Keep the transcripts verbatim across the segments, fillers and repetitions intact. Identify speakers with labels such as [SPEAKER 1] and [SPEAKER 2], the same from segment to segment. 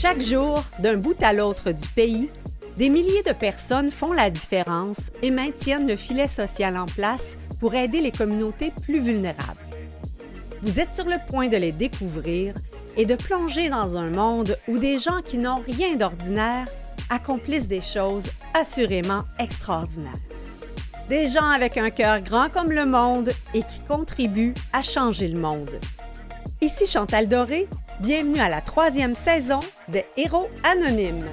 [SPEAKER 1] Chaque jour, d'un bout à l'autre du pays, des milliers de personnes font la différence et maintiennent le filet social en place pour aider les communautés plus vulnérables. Vous êtes sur le point de les découvrir et de plonger dans un monde où des gens qui n'ont rien d'ordinaire accomplissent des choses assurément extraordinaires. Des gens avec un cœur grand comme le monde et qui contribuent à changer le monde. Ici Chantal Doré, bienvenue à la troisième saison de Héros Anonymes.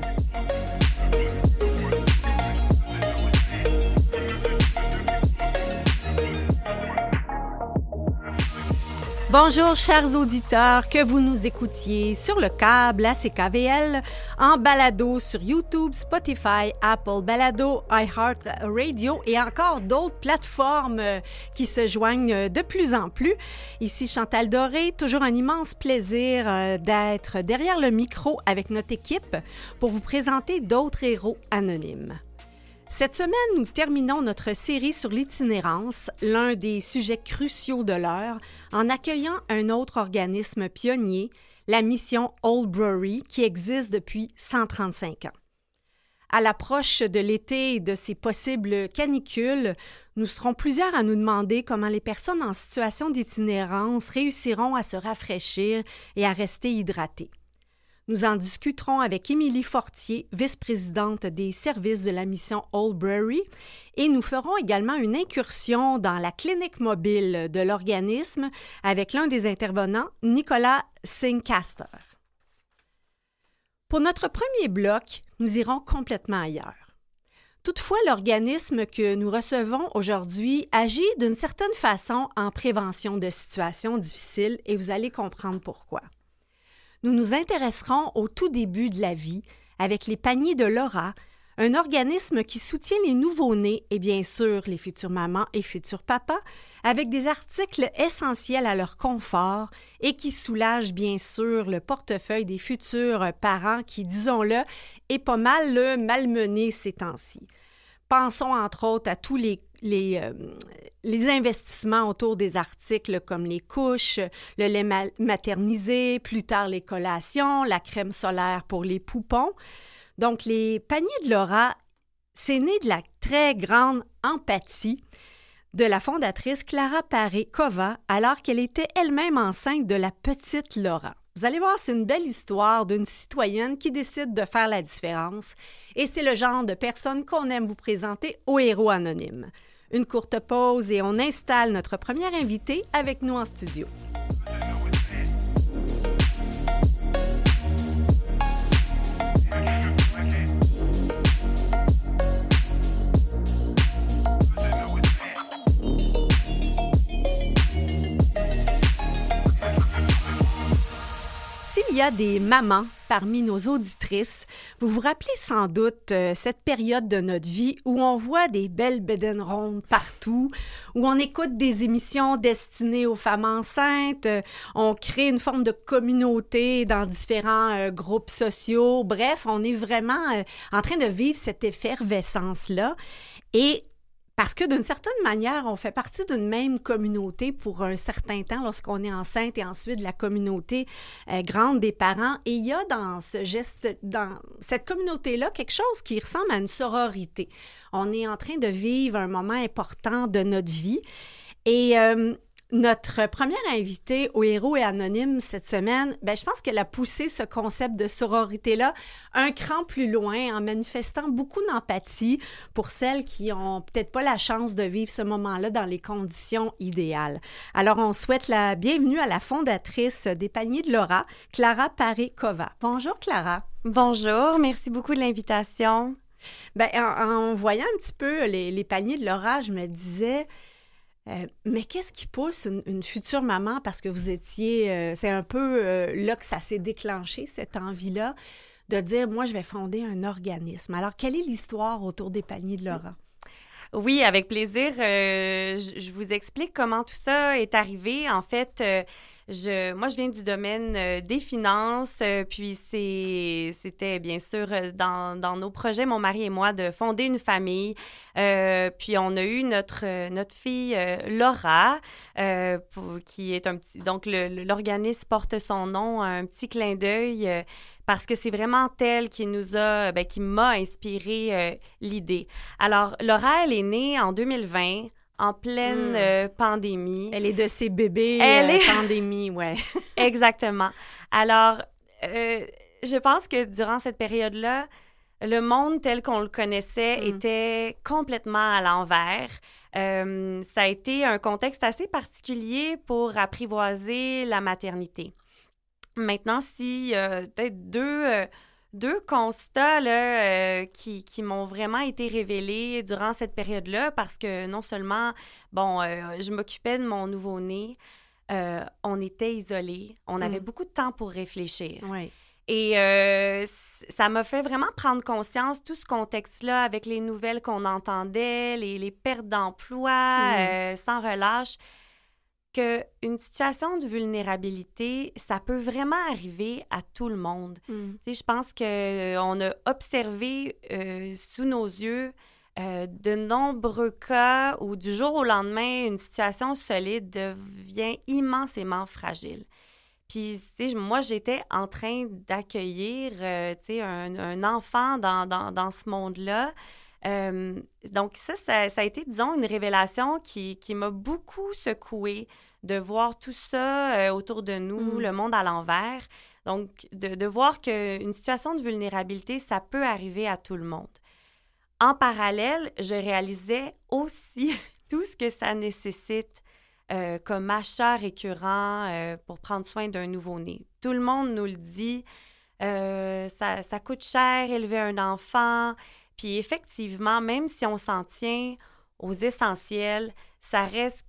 [SPEAKER 1] Bonjour chers auditeurs, que vous nous écoutiez sur le câble à C K V L, en balado sur YouTube, Spotify, Apple Balado, iHeartRadio et encore d'autres plateformes qui se joignent de plus en plus. Ici Chantal Doré, toujours un immense plaisir d'être derrière le micro avec notre équipe pour vous présenter d'autres héros anonymes. Cette semaine, nous terminons notre série sur l'itinérance, l'un des sujets cruciaux de l'heure, en accueillant un autre organisme pionnier, la mission Old Brewery, qui existe depuis cent trente-cinq ans. À l'approche de l'été et de ses possibles canicules, nous serons plusieurs à nous demander comment les personnes en situation d'itinérance réussiront à se rafraîchir et à rester hydratées. Nous en discuterons avec Émilie Fortier, vice-présidente des services de la mission Old Brewery, et nous ferons également une incursion dans la clinique mobile de l'organisme avec l'un des intervenants, Nicolas Singcaster. Pour notre premier bloc, nous irons complètement ailleurs. Toutefois, l'organisme que nous recevons aujourd'hui agit d'une certaine façon en prévention de situations difficiles et vous allez comprendre pourquoi. Nous nous intéresserons au tout début de la vie avec les paniers de Laura, un organisme qui soutient les nouveau-nés et bien sûr les futures mamans et futurs papas avec des articles essentiels à leur confort et qui soulagent bien sûr le portefeuille des futurs parents qui, disons-le, est pas mal le malmené ces temps-ci. Pensons entre autres à tous les Les, euh, les investissements autour des articles comme les couches, le lait ma- maternisé, plus tard les collations, la crème solaire pour les poupons. Donc, les paniers de Laura, c'est né de la très grande empathie de la fondatrice Clara Paré-Cova alors qu'elle était elle-même enceinte de la petite Laura. Vous allez voir, c'est une belle histoire d'une citoyenne qui décide de faire la différence et c'est le genre de personne qu'on aime vous présenter aux héros anonymes. Une courte pause et on installe notre première invitée avec nous en studio. S'il y a des mamans parmi nos auditrices, vous vous rappelez sans doute euh, cette période de notre vie où on voit des belles bédaines rondes partout, où on écoute des émissions destinées aux femmes enceintes, euh, on crée une forme de communauté dans différents euh, groupes sociaux. Bref, on est vraiment euh, en train de vivre cette effervescence-là. Et parce que d'une certaine manière, on fait partie d'une même communauté pour un certain temps lorsqu'on est enceinte et ensuite la communauté euh, grande des parents. Et il y a dans ce geste, dans cette communauté-là, quelque chose qui ressemble à une sororité. On est en train de vivre un moment important de notre vie. Et euh, notre première invitée au Héros et Anonymes cette semaine, ben, je pense qu'elle a poussé ce concept de sororité-là un cran plus loin en manifestant beaucoup d'empathie pour celles qui n'ont peut-être pas la chance de vivre ce moment-là dans les conditions idéales. Alors, on souhaite la bienvenue à la fondatrice des paniers de Laura, Clara Paré-Cova. Bonjour, Clara.
[SPEAKER 2] Bonjour, merci beaucoup de l'invitation.
[SPEAKER 1] Ben, en, en voyant un petit peu les, les paniers de Laura, je me disais... Euh, mais qu'est-ce qui pousse une, une future maman, parce que vous étiez, euh, c'est un peu euh, là que ça s'est déclenché, cette envie-là, de dire, moi, je vais fonder un organisme. Alors, quelle est l'histoire autour des paniers de Laura?
[SPEAKER 2] Oui, avec plaisir. Euh, je, je vous explique comment tout ça est arrivé. En fait, euh, je, moi, je viens du domaine euh, des finances, euh, puis c'est, c'était bien sûr euh, dans, dans nos projets, mon mari et moi, de fonder une famille. Euh, puis on a eu notre, euh, notre fille euh, Laura, euh, pour, qui est un petit... Donc, le, le, l'organisme porte son nom, un petit clin d'œil, euh, parce que c'est vraiment elle qui nous a, ben, qui m'a inspiré euh, l'idée. Alors, Laura, elle est née en deux mille vingt, en pleine mm. euh, pandémie.
[SPEAKER 1] Elle est de ces bébés elle euh, est... pandémie, ouais.
[SPEAKER 2] Exactement. Alors, euh, je pense que durant cette période-là, le monde tel qu'on le connaissait mm. était complètement à l'envers. Euh, ça a été un contexte assez particulier pour apprivoiser la maternité. Maintenant, si euh, peut-être deux... Euh, Deux constats là, euh, qui, qui m'ont vraiment été révélés durant cette période-là parce que non seulement, bon, euh, je m'occupais de mon nouveau-né, euh, on était isolés, on mm. avait beaucoup de temps pour réfléchir.
[SPEAKER 1] Oui.
[SPEAKER 2] Et euh, ça m'a fait vraiment prendre conscience, tout ce contexte-là, avec les nouvelles qu'on entendait, les, les pertes d'emploi mm. euh, sans relâche, qu'une situation de vulnérabilité, ça peut vraiment arriver à tout le monde. Mm. Tu sais, je pense qu'on a observé euh, sous nos yeux euh, de nombreux cas où du jour au lendemain, une situation solide devient immensément fragile. Puis, tu sais, moi, j'étais en train d'accueillir, euh, tu sais, un, un enfant dans, dans, dans ce monde-là. Euh, donc ça, ça, ça a été, disons, une révélation qui, qui m'a beaucoup secouée de voir tout ça euh, autour de nous, mm. le monde à l'envers. Donc, de, de voir qu'une situation de vulnérabilité, ça peut arriver à tout le monde. En parallèle, je réalisais aussi tout ce que ça nécessite euh, comme achat récurrent euh, pour prendre soin d'un nouveau-né. Tout le monde nous le dit, euh, ça, ça coûte cher élever un enfant. Puis effectivement, même si on s'en tient aux essentiels, ça reste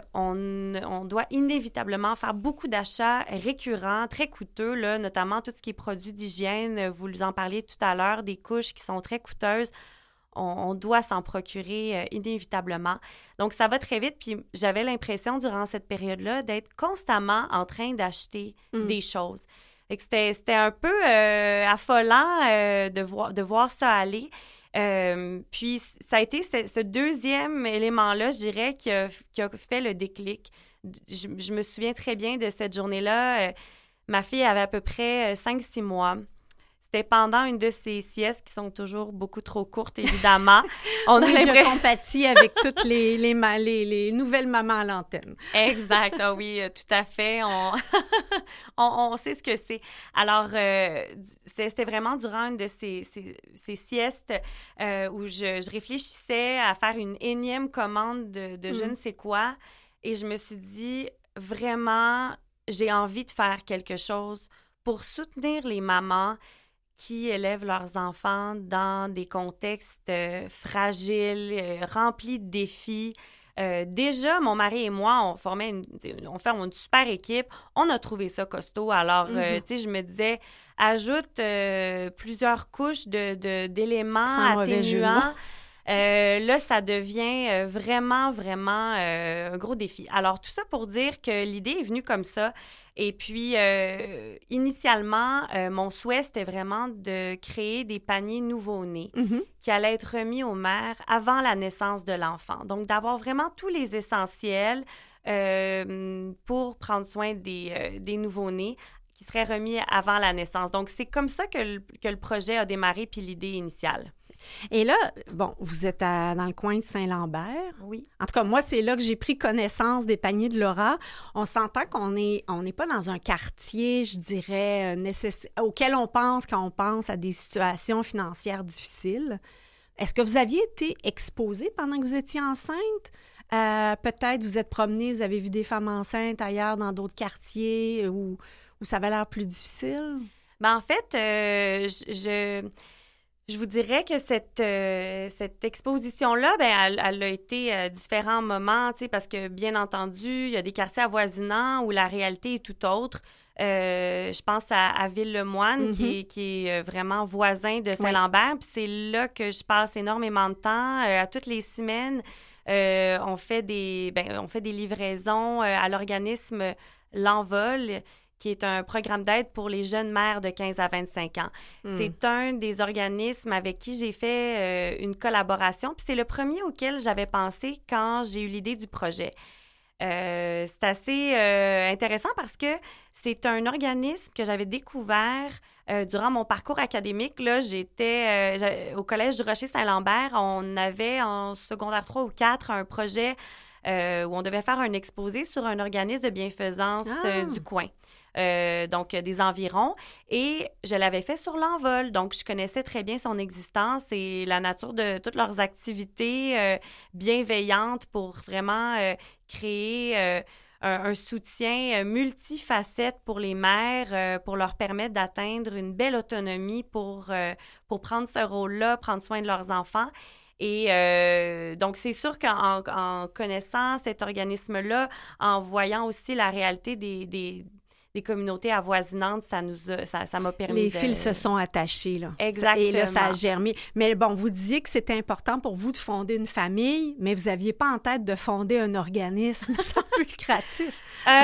[SPEAKER 2] qu'on on doit inévitablement faire beaucoup d'achats récurrents, très coûteux, là, notamment tout ce qui est produits d'hygiène. Vous en parliez tout à l'heure, des couches qui sont très coûteuses. On, on doit s'en procurer euh, inévitablement. Donc, ça va très vite. Puis j'avais l'impression, durant cette période-là, d'être constamment en train d'acheter mm. des choses. Et que c'était, c'était un peu euh, affolant euh, de, voir, de voir ça aller. Euh, puis, ça a été ce, ce deuxième élément-là, je dirais, qui a, qui a fait le déclic. Je, je me souviens très bien de cette journée-là. Euh, ma fille avait à peu près cinq six mois. C'était pendant une de ces siestes qui sont toujours beaucoup trop courtes, évidemment.
[SPEAKER 1] On oui, a je compatis avec toutes les, les, les, les nouvelles mamans à l'antenne.
[SPEAKER 2] Exact, ah oui, tout à fait. On, on, on sait ce que c'est. Alors, euh, c'était vraiment durant une de ces, ces, ces siestes euh, où je, je réfléchissais à faire une énième commande de, de je mm. ne sais quoi. Et je me suis dit, vraiment, j'ai envie de faire quelque chose pour soutenir les mamans qui élèvent leurs enfants dans des contextes euh, fragiles, euh, remplis de défis. Euh, déjà, mon mari et moi, on formait une, on formait une super équipe. On a trouvé ça costaud. Alors, mm-hmm. euh, tu sais, je me disais, ajoute euh, plusieurs couches de, de, d'éléments
[SPEAKER 1] Sans
[SPEAKER 2] atténuants. Euh, là, ça devient euh, vraiment, vraiment euh, un gros défi. Alors, tout ça pour dire que l'idée est venue comme ça. Et puis, euh, initialement, euh, mon souhait, c'était vraiment de créer des paniers nouveau-nés mm-hmm. qui allaient être remis aux mères avant la naissance de l'enfant. Donc, d'avoir vraiment tous les essentiels euh, pour prendre soin des, euh, des nouveau-nés qui seraient remis avant la naissance. Donc, c'est comme ça que le, que le projet a démarré, puis l'idée initiale.
[SPEAKER 1] Et là, bon, vous êtes à, dans le coin de Saint-Lambert.
[SPEAKER 2] Oui.
[SPEAKER 1] En tout cas, moi, c'est là que j'ai pris connaissance des paniers de Laura. On s'entend qu'on est, on n'est pas dans un quartier, je dirais, nécess... auquel on pense quand on pense à des situations financières difficiles. Est-ce que vous aviez été exposée pendant que vous étiez enceinte? Euh, peut-être vous êtes promenée, vous avez vu des femmes enceintes ailleurs dans d'autres quartiers où, où ça avait l'air plus difficile?
[SPEAKER 2] Bien, en fait, euh, je... je... Je vous dirais que cette, euh, cette exposition-là, ben, elle, elle a été à différents moments, tu sais, parce que, bien entendu, il y a des quartiers avoisinants où la réalité est tout autre. Euh, je pense à, à Ville-le-Moine, mm-hmm. qui, est, qui est vraiment voisin de Saint-Lambert. Oui. Puis c'est là que je passe énormément de temps, euh, à toutes les semaines. Euh, on fait des, ben, on fait des livraisons euh, à l'organisme L'Envol, qui est un programme d'aide pour les jeunes mères de quinze à vingt-cinq ans. Mm. C'est un des organismes avec qui j'ai fait euh, une collaboration, puis c'est le premier auquel j'avais pensé quand j'ai eu l'idée du projet. Euh, c'est assez euh, intéressant parce que c'est un organisme que j'avais découvert euh, durant mon parcours académique. Là, j'étais euh, au Collège du Rocher-Saint-Lambert. On avait en secondaire trois ou quatre un projet euh, où on devait faire un exposé sur un organisme de bienfaisance ah. euh, du coin. Euh, donc, des environs. Et je l'avais fait sur L'Envol. Donc, je connaissais très bien son existence et la nature de toutes leurs activités euh, bienveillantes pour vraiment euh, créer euh, un, un soutien multifacette pour les mères, euh, pour leur permettre d'atteindre une belle autonomie pour, euh, pour prendre ce rôle-là, prendre soin de leurs enfants. Et euh, donc, c'est sûr qu'en en connaissant cet organisme-là, en voyant aussi la réalité des, des des communautés avoisinantes, ça nous a, ça, ça m'a permis
[SPEAKER 1] Les
[SPEAKER 2] de...
[SPEAKER 1] fils se sont attachés, là.
[SPEAKER 2] Exactement.
[SPEAKER 1] Et là, ça a germé. Mais bon, vous disiez que c'était important pour vous de fonder une famille, mais vous n'aviez pas en tête de fonder un organisme sans but lucratif.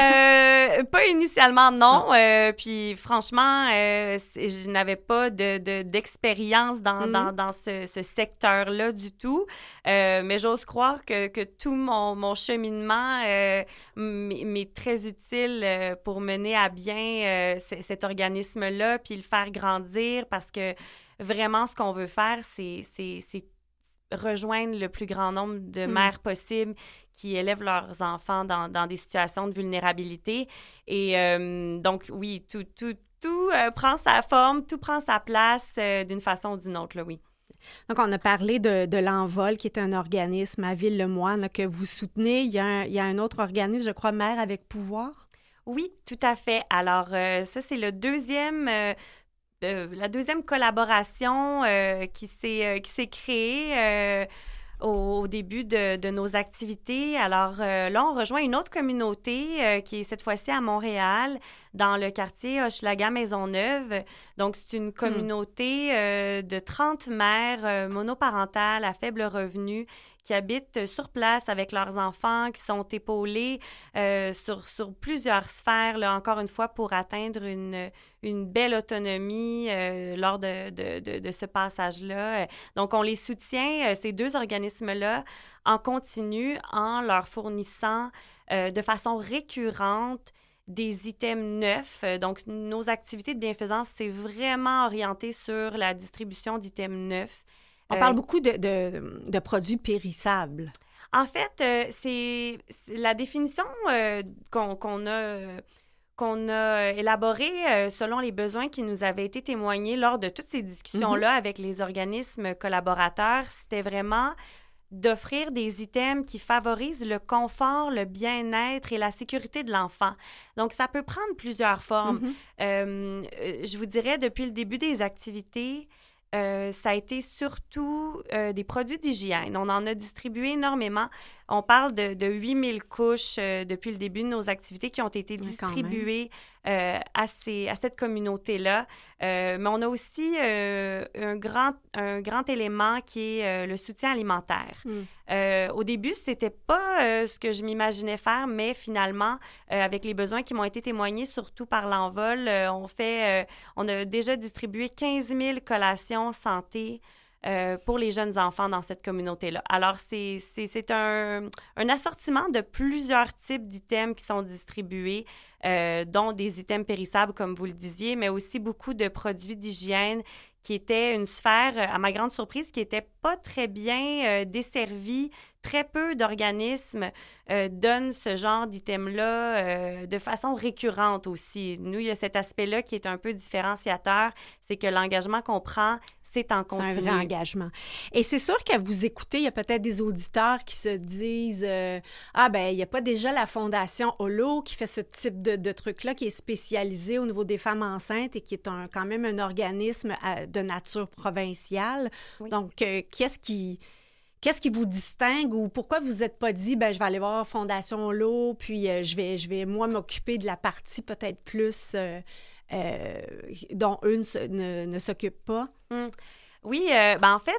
[SPEAKER 2] Euh, pas initialement, non. Euh, puis franchement, euh, je n'avais pas de, de, d'expérience dans, mm. dans, dans ce, ce secteur-là du tout. Euh, mais j'ose croire que, que tout mon, mon cheminement euh, m'est très utile euh, pour mener à bien euh, c- cet organisme-là, puis le faire grandir, parce que vraiment, ce qu'on veut faire, c'est, c'est, c'est rejoindre le plus grand nombre de mères mm. possible qui élèvent leurs enfants dans, dans des situations de vulnérabilité. Et euh, donc, oui, tout, tout, tout euh, prend sa forme, tout prend sa place euh, d'une façon ou d'une autre, là, oui.
[SPEAKER 1] Donc, on a parlé de, de L'Envol, qui est un organisme à Ville-le-Moine là, que vous soutenez. Il y, a un, il y a un autre organisme, je crois, Mères avec pouvoir.
[SPEAKER 2] Oui, tout à fait. Alors, euh, ça, c'est le deuxième... Euh, Euh, la deuxième collaboration euh, qui s'est, euh, qui s'est créée euh, au, au début de, de nos activités. Alors euh, là, on rejoint une autre communauté euh, qui est cette fois-ci à Montréal, dans le quartier Hochelaga-Maisonneuve. Donc, c'est une communauté euh, de trente mères euh, monoparentales à faible revenu qui habitent sur place avec leurs enfants, qui sont épaulés euh, sur, sur plusieurs sphères, là, encore une fois, pour atteindre une, une belle autonomie euh, lors de, de, de, de ce passage-là. Donc, on les soutient, euh, ces deux organismes-là, en continu, en leur fournissant euh, de façon récurrente des items neufs. Donc, nos activités de bienfaisance, c'est vraiment orienté sur la distribution d'items neufs.
[SPEAKER 1] On parle euh, beaucoup de, de, de produits périssables.
[SPEAKER 2] En fait, euh, c'est, c'est la définition euh, qu'on, qu'on a... qu'on a élaboré euh, selon les besoins qui nous avaient été témoignés lors de toutes ces discussions-là mm-hmm. avec les organismes collaborateurs. C'était vraiment d'offrir des items qui favorisent le confort, le bien-être et la sécurité de l'enfant. Donc, ça peut prendre plusieurs formes. Mm-hmm. Euh, je vous dirais, depuis le début des activités, Euh, ça a été surtout euh, des produits d'hygiène. On en a distribué énormément. On parle de, de huit mille couches euh, depuis le début de nos activités qui ont été distribuées euh, à, ces, à cette communauté-là. Euh, mais on a aussi euh, un, grand, un grand élément qui est euh, le soutien alimentaire. Mm. Euh, au début, c'était pas euh, ce que je m'imaginais faire, mais finalement, euh, avec les besoins qui m'ont été témoignés, surtout par L'Envol, euh, on, fait, euh, on a déjà distribué quinze mille collations santé Euh, pour les jeunes enfants dans cette communauté-là. Alors, c'est, c'est, c'est un, un assortiment de plusieurs types d'items qui sont distribués, euh, dont des items périssables, comme vous le disiez, mais aussi beaucoup de produits d'hygiène qui étaient une sphère, à ma grande surprise, qui n'était pas très bien euh, desservie. Très peu d'organismes euh, donnent ce genre d'item-là euh, de façon récurrente aussi. Nous, il y a cet aspect-là qui est un peu différenciateur, c'est que l'engagement qu'on prend, c'est en continu.
[SPEAKER 1] C'est un vrai engagement. Et c'est sûr qu'à vous écouter, il y a peut-être des auditeurs qui se disent euh, « Ah, ben il n'y a pas déjà la Fondation Holo qui fait ce type de, de truc-là, qui est spécialisé au niveau des femmes enceintes et qui est un, quand même un organisme à, de nature provinciale. Oui. » Donc, euh, qu'est-ce qui... Qu'est-ce qui vous distingue ou pourquoi vous vous êtes pas dit, ben je vais aller voir Fondation Holo, puis euh, je vais, je vais moi m'occuper de la partie peut-être plus euh, euh, dont eux ne, ne, ne s'occupent pas?
[SPEAKER 2] Mmh. Oui, euh, ben en fait,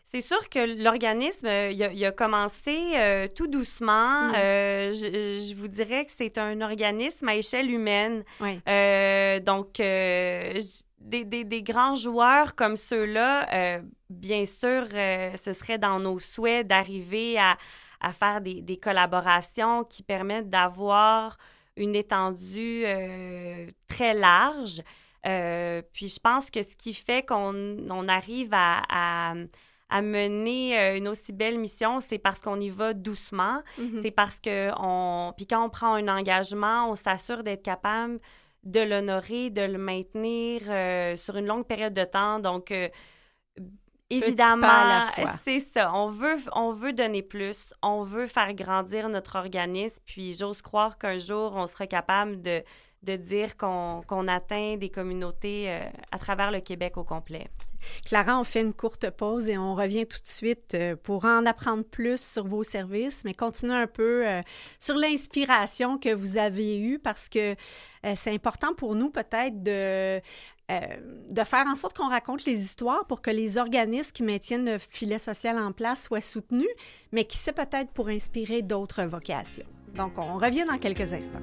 [SPEAKER 2] C'est sûr que l'organisme, euh, il, a, il a commencé euh, tout doucement. Mmh. Euh, je, je vous dirais que c'est un organisme à échelle humaine.
[SPEAKER 1] Oui.
[SPEAKER 2] Euh, donc, euh, des, des, des grands joueurs comme ceux-là, euh, bien sûr, euh, ce serait dans nos souhaits d'arriver à, à faire des, des collaborations qui permettent d'avoir une étendue euh, très large. Euh, puis, je pense que ce qui fait qu'on on arrive à... à à mener une aussi belle mission, c'est parce qu'on y va doucement. Mm-hmm. C'est parce que on... Puis quand on prend un engagement, on s'assure d'être capable de l'honorer, de le maintenir euh, sur une longue période de temps. Donc, euh, évidemment,
[SPEAKER 1] à la fois.
[SPEAKER 2] C'est ça. On veut, on veut donner plus. On veut faire grandir notre organisme. Puis j'ose croire qu'un jour, on sera capable de, de dire qu'on, qu'on atteint des communautés euh, à travers le Québec au complet.
[SPEAKER 1] Clara, on fait une courte pause et on revient tout de suite pour en apprendre plus sur vos services, mais continuer un peu euh, sur l'inspiration que vous avez eue parce que euh, c'est important pour nous peut-être de, euh, de faire en sorte qu'on raconte les histoires pour que les organismes qui maintiennent le filet social en place soient soutenus, mais qui sait peut-être pour inspirer d'autres vocations. Donc, on revient dans quelques instants.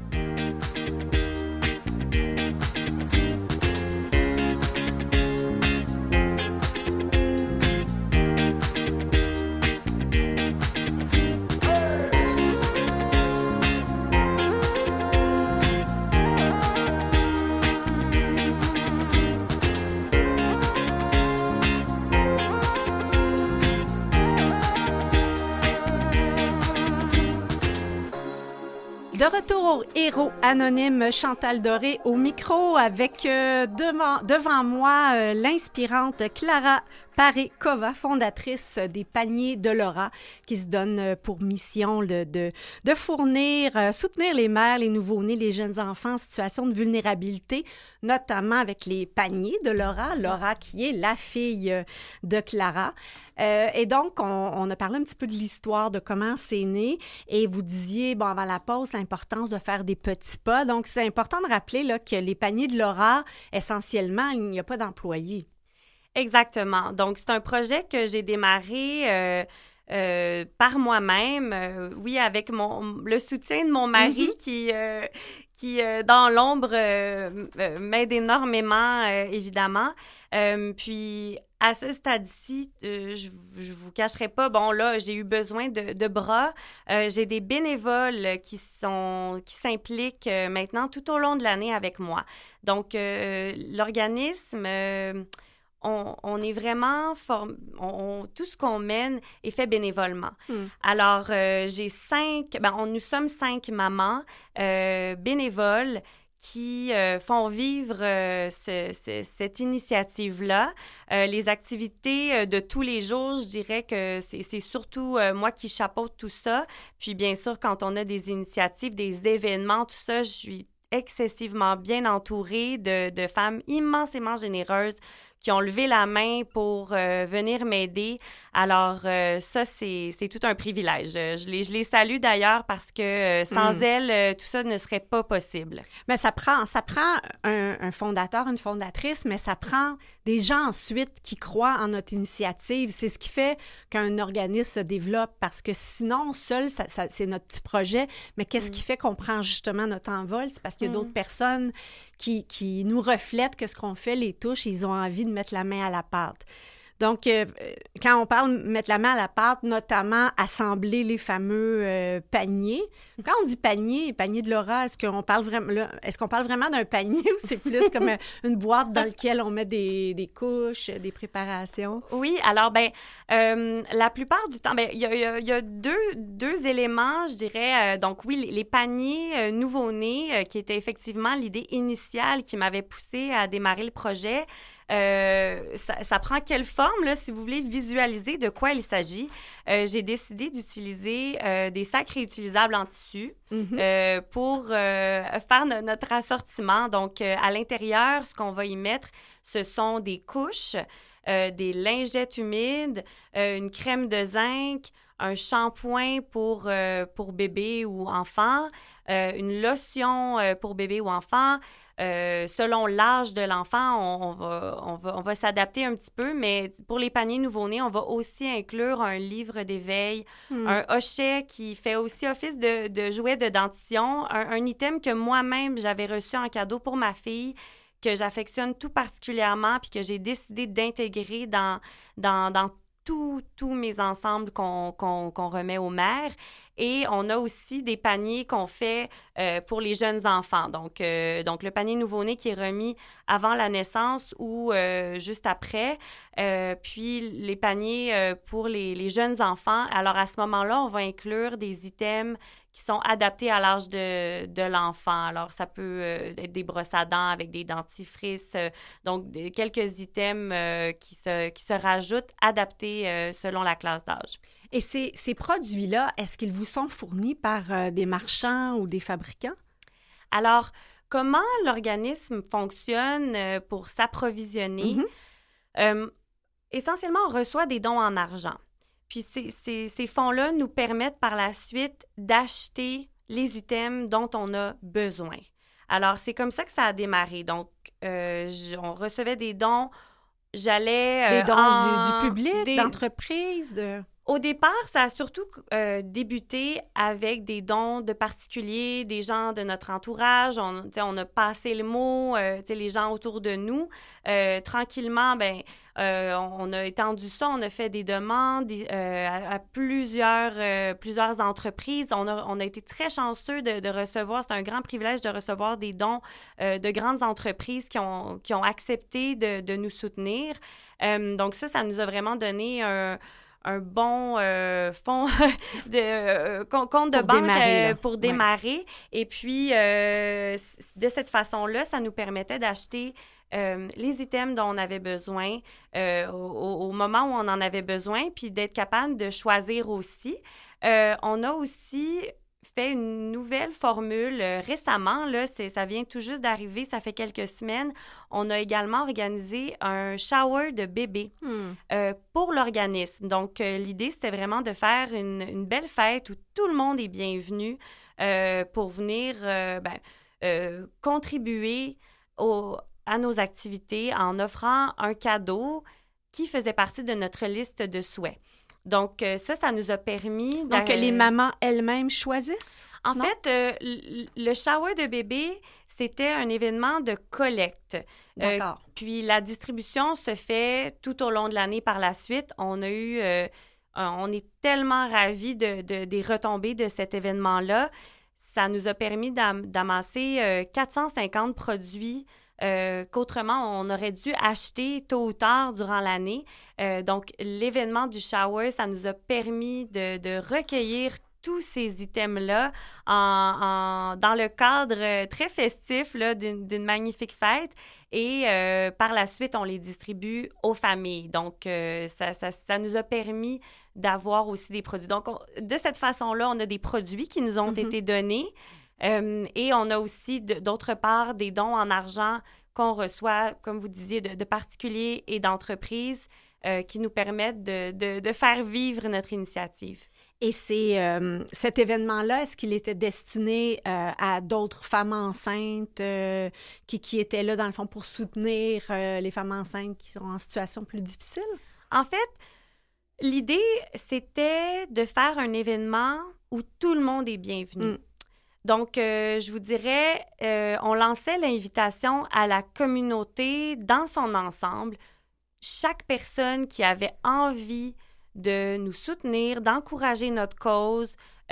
[SPEAKER 1] De retour au Héros anonyme, Chantal Doré au micro avec euh, devant, devant moi euh, l'inspirante Clara Paré-Cova, fondatrice des Paniers de Laura, qui se donne pour mission de, de, de fournir, euh, soutenir les mères, les nouveau-nés, les jeunes enfants en situation de vulnérabilité, notamment avec les Paniers de Laura, Laura qui est la fille de Clara. Euh, et donc, on, on a parlé un petit peu de l'histoire, de comment c'est né, et vous disiez, bon, avant la pause, l'importance de faire des petits pas. Donc, c'est important de rappeler là, que les Paniers de Laura, essentiellement, il n'y a pas d'employés.
[SPEAKER 2] Exactement. Donc, c'est un projet que j'ai démarré euh, euh, par moi-même, euh, oui, avec mon, le soutien de mon mari mm-hmm. qui, euh, qui euh, dans l'ombre, euh, euh, m'aide énormément, euh, évidemment. Euh, puis, à ce stade-ci, euh, je ne vous cacherai pas, bon, là, j'ai eu besoin de, de bras. Euh, j'ai des bénévoles qui, sont, qui s'impliquent euh, maintenant tout au long de l'année avec moi. Donc, euh, l'organisme... Euh, On, on est vraiment... Form... On, on, tout ce qu'on mène est fait bénévolement. Mm. Alors, euh, j'ai cinq... Ben, on, nous sommes cinq mamans euh, bénévoles qui euh, font vivre euh, ce, ce, cette initiative-là. Euh, les activités de tous les jours, je dirais que c'est, c'est surtout euh, moi qui chapeaute tout ça. Puis, bien sûr, quand on a des initiatives, des événements, tout ça, je suis excessivement bien entourée de, de femmes immensément généreuses qui ont levé la main pour euh, venir m'aider. Alors, euh, ça, c'est, c'est tout un privilège. Je les, je les salue d'ailleurs parce que euh, sans mm. elles, euh, tout ça ne serait pas possible.
[SPEAKER 1] Mais ça prend, ça prend un, un fondateur, une fondatrice, mais ça prend des gens ensuite qui croient en notre initiative. C'est ce qui fait qu'un organisme se développe parce que sinon, seul, ça, ça, c'est notre petit projet. Mais qu'est-ce mm. qui fait qu'on prend justement notre envol? C'est parce qu'il y a mm. d'autres personnes qui, qui nous reflètent que ce qu'on fait les touche et ils ont envie de mettre la main à la pâte. Donc, euh, quand on parle de mettre la main à la pâte, notamment assembler les fameux euh, paniers. Quand on dit panier, panier de Laura, est-ce qu'on parle vraiment, là, est-ce qu'on parle vraiment d'un panier ou c'est plus comme une boîte dans laquelle on met des, des couches, des préparations?
[SPEAKER 2] Oui, alors, ben euh, la plupart du temps, ben il y a, y a, y a deux, deux éléments, je dirais. Euh, donc, oui, les, les paniers euh, nouveau-nés, euh, qui étaient effectivement l'idée initiale qui m'avait poussée à démarrer le projet. Euh, ça, ça prend quelle forme, là, si vous voulez visualiser de quoi il s'agit? Euh, j'ai décidé d'utiliser euh, des sacs réutilisables en tissu mm-hmm. euh, pour euh, faire no- notre assortiment. Donc, euh, à l'intérieur, ce qu'on va y mettre, ce sont des couches, euh, des lingettes humides, euh, une crème de zinc, un shampoing pour, euh, pour bébé ou enfant, euh, une lotion euh, pour bébé ou enfant. Euh, selon l'âge de l'enfant, on, on va, on va, on va s'adapter un petit peu, mais pour les paniers nouveau-nés, on va aussi inclure un livre d'éveil, mm. un hochet qui fait aussi office de, de jouet de dentition, un, un item que moi-même, j'avais reçu en cadeau pour ma fille, que j'affectionne tout particulièrement, puis que j'ai décidé d'intégrer dans, dans, dans tous mes ensembles qu'on, qu'on, qu'on remet aux mères. Et on a aussi des paniers qu'on fait euh, pour les jeunes enfants. Donc, euh, donc, le panier nouveau-né qui est remis avant la naissance ou euh, juste après. Euh, puis, les paniers euh, pour les, les jeunes enfants. Alors, à ce moment-là, on va inclure des items qui sont adaptés à l'âge de, de l'enfant. Alors, ça peut euh, être des brosses à dents avec des dentifrices. Euh, donc, des, quelques items euh, qui, se, qui se rajoutent, adaptés euh, selon la classe d'âge.
[SPEAKER 1] Et ces, ces produits-là, est-ce qu'ils vous sont fournis par euh, des marchands ou des fabricants?
[SPEAKER 2] Alors, comment l'organisme fonctionne euh, pour s'approvisionner? Mm-hmm. Euh, essentiellement, on reçoit des dons en argent. Puis ces, ces, ces fonds-là nous permettent par la suite d'acheter les items dont on a besoin. Alors, c'est comme ça que ça a démarré. Donc, euh, j- on recevait des dons, j'allais...
[SPEAKER 1] Euh, des dons
[SPEAKER 2] en...
[SPEAKER 1] du, du public,
[SPEAKER 2] des...
[SPEAKER 1] d'entreprises, de...
[SPEAKER 2] Au départ, ça a surtout euh, débuté avec des dons de particuliers, des gens de notre entourage. On, on a passé le mot, euh, les gens autour de nous. Euh, tranquillement, ben, euh, on a étendu ça, on a fait des demandes euh, à, à plusieurs, euh, plusieurs entreprises. On a, on a été très chanceux de, de recevoir, c'est un grand privilège de recevoir des dons euh, de grandes entreprises qui ont, qui ont accepté de, de nous soutenir. Euh, donc ça, ça nous a vraiment donné un... un bon euh, fonds de euh, compte de
[SPEAKER 1] pour
[SPEAKER 2] banque
[SPEAKER 1] démarrer,
[SPEAKER 2] euh, pour démarrer. Ouais. Et puis, euh, de cette façon-là, ça nous permettait d'acheter euh, les items dont on avait besoin euh, au, au moment où on en avait besoin, puis d'être capable de choisir aussi. Euh, on a aussi fait une nouvelle formule euh, récemment, là, c'est, ça vient tout juste d'arriver, ça fait quelques semaines. On a également organisé un shower de bébé hmm. euh, pour l'organisme. Donc, euh, l'idée, c'était vraiment de faire une, une belle fête où tout le monde est bienvenu euh, pour venir euh, ben, euh, contribuer au, à nos activités en offrant un cadeau qui faisait partie de notre liste de souhaits. Donc, euh, ça, ça nous a permis...
[SPEAKER 1] Donc, que les mamans elles-mêmes choisissent?
[SPEAKER 2] En
[SPEAKER 1] non?
[SPEAKER 2] fait, euh, le shower de bébé, c'était un événement de collecte.
[SPEAKER 1] D'accord.
[SPEAKER 2] Euh, puis, la distribution se fait tout au long de l'année par la suite. On a eu... Euh, on est tellement ravis de, de, des retombées de cet événement-là. Ça nous a permis d'am- d'amasser euh, quatre cent cinquante produits Euh, qu'autrement, on aurait dû acheter tôt ou tard durant l'année. Euh, donc, l'événement du shower, ça nous a permis de, de recueillir tous ces items-là en, en, dans le cadre très festif là, d'une, d'une magnifique fête. Et euh, par la suite, on les distribue aux familles. Donc, euh, ça, ça, ça nous a permis d'avoir aussi des produits. Donc, on, de cette façon-là, on a des produits qui nous ont mm-hmm. été donnés. Euh, et on a aussi, de, d'autre part, des dons en argent qu'on reçoit, comme vous disiez, de, de particuliers et d'entreprises euh, qui nous permettent de, de, de faire vivre notre initiative.
[SPEAKER 1] Et c'est, euh, cet événement-là, est-ce qu'il était destiné euh, à d'autres femmes enceintes euh, qui, qui étaient là, dans le fond, pour soutenir euh, les femmes enceintes qui sont en situation plus difficile?
[SPEAKER 2] En fait, l'idée, c'était de faire un événement où tout le monde est bienvenu. Mm. Donc, euh, je vous dirais, euh, on lançait l'invitation à la communauté dans son ensemble. Chaque personne qui avait envie de nous soutenir, d'encourager notre cause,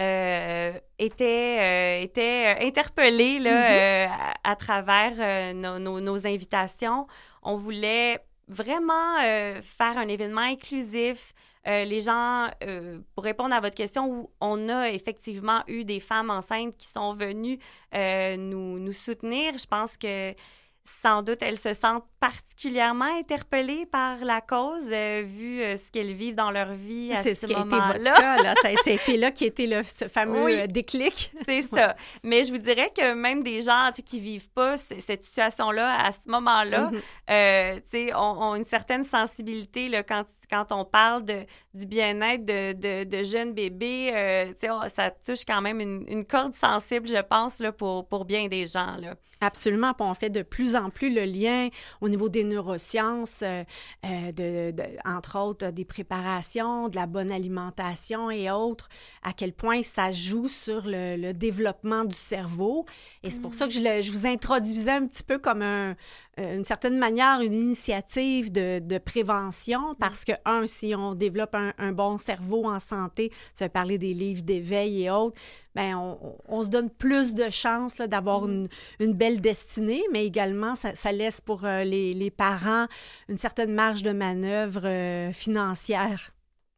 [SPEAKER 2] euh, était, euh, était interpellée là, mm-hmm. euh, à, à travers euh, nos, nos, nos invitations. On voulait vraiment euh, faire un événement inclusif. Euh, les gens, euh, pour répondre à votre question, où on a effectivement eu des femmes enceintes qui sont venues euh, nous, nous soutenir. Je pense que sans doute, elles se sentent particulièrement interpellées par la cause, euh, vu euh, ce qu'elles vivent dans leur vie à
[SPEAKER 1] c'est
[SPEAKER 2] ce,
[SPEAKER 1] ce
[SPEAKER 2] moment-là.
[SPEAKER 1] C'est ce qui a été votre cas, là. Ça, ça a été là qui a été le, ce fameux oui, euh, déclic.
[SPEAKER 2] C'est ça. Mais je vous dirais que même des gens qui ne vivent pas c- cette situation-là, à ce moment-là, mm-hmm. euh, ont, ont une certaine sensibilité là, quand quand on parle de, du bien-être de, de, de jeunes bébés, euh, ça touche quand même une, une corde sensible, je pense, là, pour, pour bien des gens, là.
[SPEAKER 1] Absolument. Puis on fait de plus en plus le lien au niveau des neurosciences, euh, euh, de, de, entre autres des préparations, de la bonne alimentation et autres, à quel point ça joue sur le, le développement du cerveau. Et c'est mmh. pour ça que je, le, je vous introduisais un petit peu comme un, une certaine manière, une initiative de, de prévention, parce que, un, si on développe un, un bon cerveau en santé, ça veut parler des livres d'éveil et autres, bien, on, on se donne plus de chances là, d'avoir mmh. une, une belle destinée, mais également, ça, ça laisse pour euh, les, les parents une certaine marge de manœuvre euh, financière.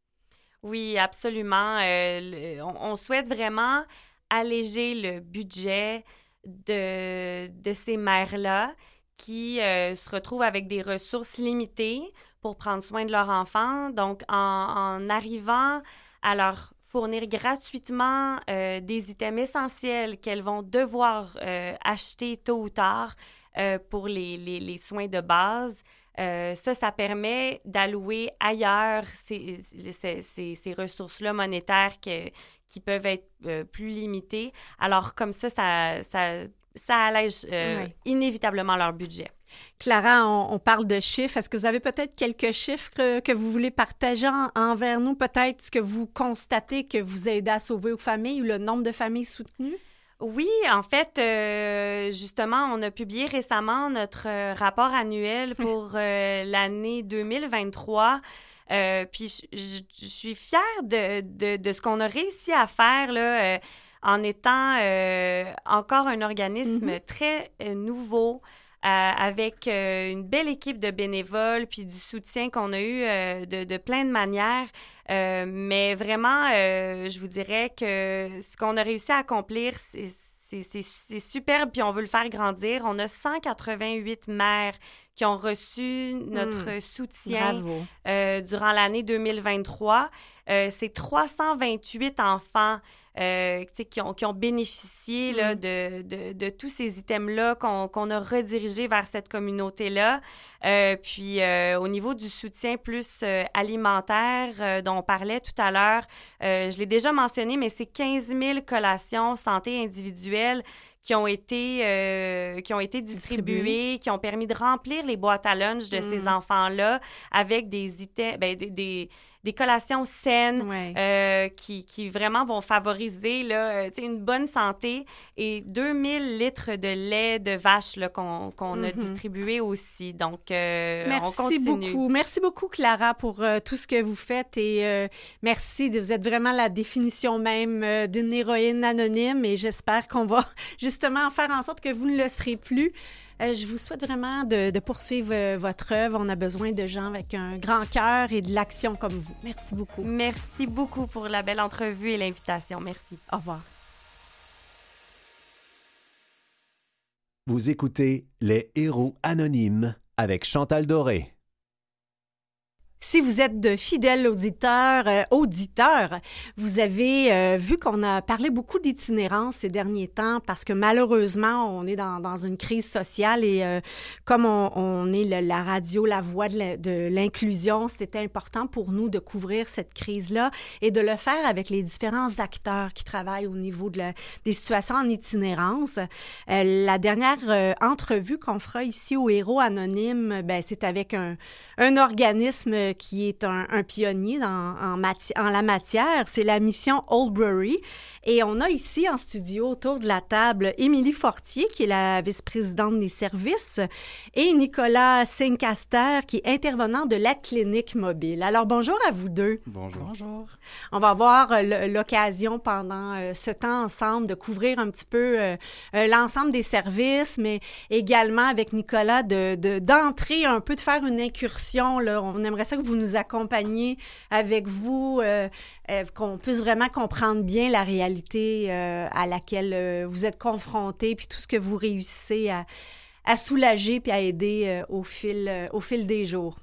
[SPEAKER 2] Oui, absolument. Euh, le, on, on souhaite vraiment alléger le budget de, de ces mères-là qui euh, se retrouvent avec des ressources limitées pour prendre soin de leur enfant. Donc, en, en arrivant à leur fournir gratuitement euh, des items essentiels qu'elles vont devoir euh, acheter tôt ou tard euh, pour les, les, les soins de base. Euh, ça, ça permet d'allouer ailleurs ces, ces, ces, ces ressources-là monétaires que, qui peuvent être euh, plus limitées. Alors, comme ça, ça, ça, ça allège euh, oui. inévitablement leur budget.
[SPEAKER 1] Clara, on, on parle de chiffres. Est-ce que vous avez peut-être quelques chiffres que, que vous voulez partager en, envers nous? Peut-être ce que vous constatez que vous aidez à sauver aux familles ou le nombre de familles soutenues?
[SPEAKER 2] Oui, en fait, euh, justement, on a publié récemment notre euh, rapport annuel pour euh, l'année deux mille vingt-trois. Euh, puis je, je, je suis fière de, de, de ce qu'on a réussi à faire là, euh, en étant euh, encore un organisme mm-hmm. très euh, nouveau, euh, avec euh, une belle équipe de bénévoles, puis du soutien qu'on a eu euh, de, de plein de manières. Euh, mais vraiment, euh, je vous dirais que ce qu'on a réussi à accomplir, c'est, c'est, c'est, c'est superbe, puis on veut le faire grandir. On a cent quatre-vingt-huit mères qui ont reçu notre mmh, soutien euh, durant l'année deux mille vingt-trois. Euh, c'est trois cent vingt-huit enfants euh, qui, ont, qui ont bénéficié mmh. là, de, de, de tous ces items-là qu'on, qu'on a redirigés vers cette communauté-là. Euh, puis, euh, au niveau du soutien plus euh, alimentaire euh, dont on parlait tout à l'heure, euh, je l'ai déjà mentionné, mais c'est quinze mille collations santé individuelle qui ont été, euh, qui ont été distribuées, Distribué. qui ont permis de remplir les boîtes à lunch de mmh. ces enfants-là avec des items, ben, des, des, des collations saines ouais. euh, qui, qui vraiment vont favoriser là, une bonne santé, et deux mille litres de lait de vache là, qu'on, qu'on mmh. a distribué aussi. Donc, euh,
[SPEAKER 1] merci
[SPEAKER 2] on continue.
[SPEAKER 1] beaucoup. Merci beaucoup, Clara, pour euh, tout ce que vous faites, et euh, merci. Vous êtes vraiment la définition même euh, d'une héroïne anonyme, et j'espère qu'on va justement faire en sorte que vous ne le serez plus. Euh, je vous souhaite vraiment de, de poursuivre euh, votre œuvre. On a besoin de gens avec un grand cœur et de l'action comme vous. Merci beaucoup.
[SPEAKER 2] Merci beaucoup pour la belle entrevue et l'invitation. Merci.
[SPEAKER 1] Au revoir.
[SPEAKER 3] Vous écoutez Les Héros Anonymes avec Chantal Doré.
[SPEAKER 1] Si vous êtes de fidèles auditeurs, euh, auditeurs, vous avez euh, vu qu'on a parlé beaucoup d'itinérance ces derniers temps, parce que malheureusement, on est dans, dans une crise sociale, et euh, comme on, on est le, la radio, la voix de, la, de l'inclusion, c'était important pour nous de couvrir cette crise-là et de le faire avec les différents acteurs qui travaillent au niveau de la, des situations en itinérance. Euh, la dernière euh, entrevue qu'on fera ici au Héros Anonymes, ben, c'est avec un, un organisme qui est un, un pionnier dans, en, mati- en la matière. C'est la mission Oldbury. Et on a ici en studio, autour de la table, Émilie Fortier, qui est la vice-présidente des services, et Nicolas Sincaster, qui est intervenant de la clinique mobile. Alors, bonjour à vous deux.
[SPEAKER 4] Bonjour. Bonjour.
[SPEAKER 1] On va avoir euh, l'occasion pendant euh, ce temps ensemble de couvrir un petit peu euh, euh, l'ensemble des services, mais également avec Nicolas de, de, d'entrer un peu, de faire une incursion, là. On aimerait ça que vous nous accompagniez avec vous, euh, euh, qu'on puisse vraiment comprendre bien la réalité euh, à laquelle euh, vous êtes confrontés, puis tout ce que vous réussissez à, à soulager puis à aider euh, au fil, euh, au fil des jours.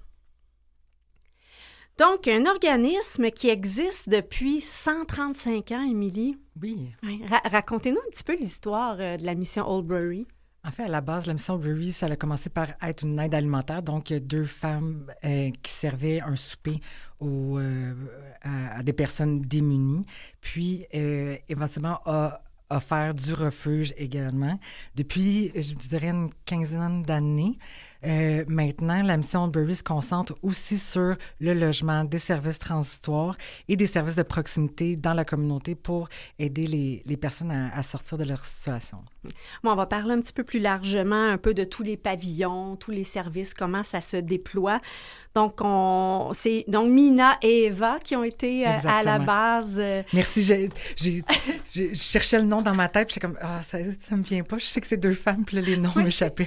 [SPEAKER 1] Donc, un organisme qui existe depuis cent trente-cinq ans, Émilie.
[SPEAKER 4] Oui.
[SPEAKER 1] Ouais. Ra- racontez-nous un petit peu l'histoire euh, de la mission Oldbury.
[SPEAKER 4] En fait, à la base, la mission Brewery, ça a commencé par être une aide alimentaire, donc deux femmes euh, qui servaient un souper aux, euh, à, à des personnes démunies, puis euh, éventuellement a offert du refuge également. Depuis, je dirais, une quinzaine d'années, Euh, maintenant, la mission Brewery se concentre aussi sur le logement, des services transitoires et des services de proximité dans la communauté pour aider les, les personnes à, à sortir de leur situation.
[SPEAKER 1] Bon, on va parler un petit peu plus largement un peu de tous les pavillons, tous les services, comment ça se déploie. Donc, on, c'est donc Mina et Eva qui ont été euh, à la base. Euh...
[SPEAKER 4] Merci. J'ai, j'ai, j'ai, je cherchais le nom dans ma tête, puis j'étais comme, ah, ça, ça me vient pas. Je sais que c'est deux femmes, puis là, les noms m'échappaient.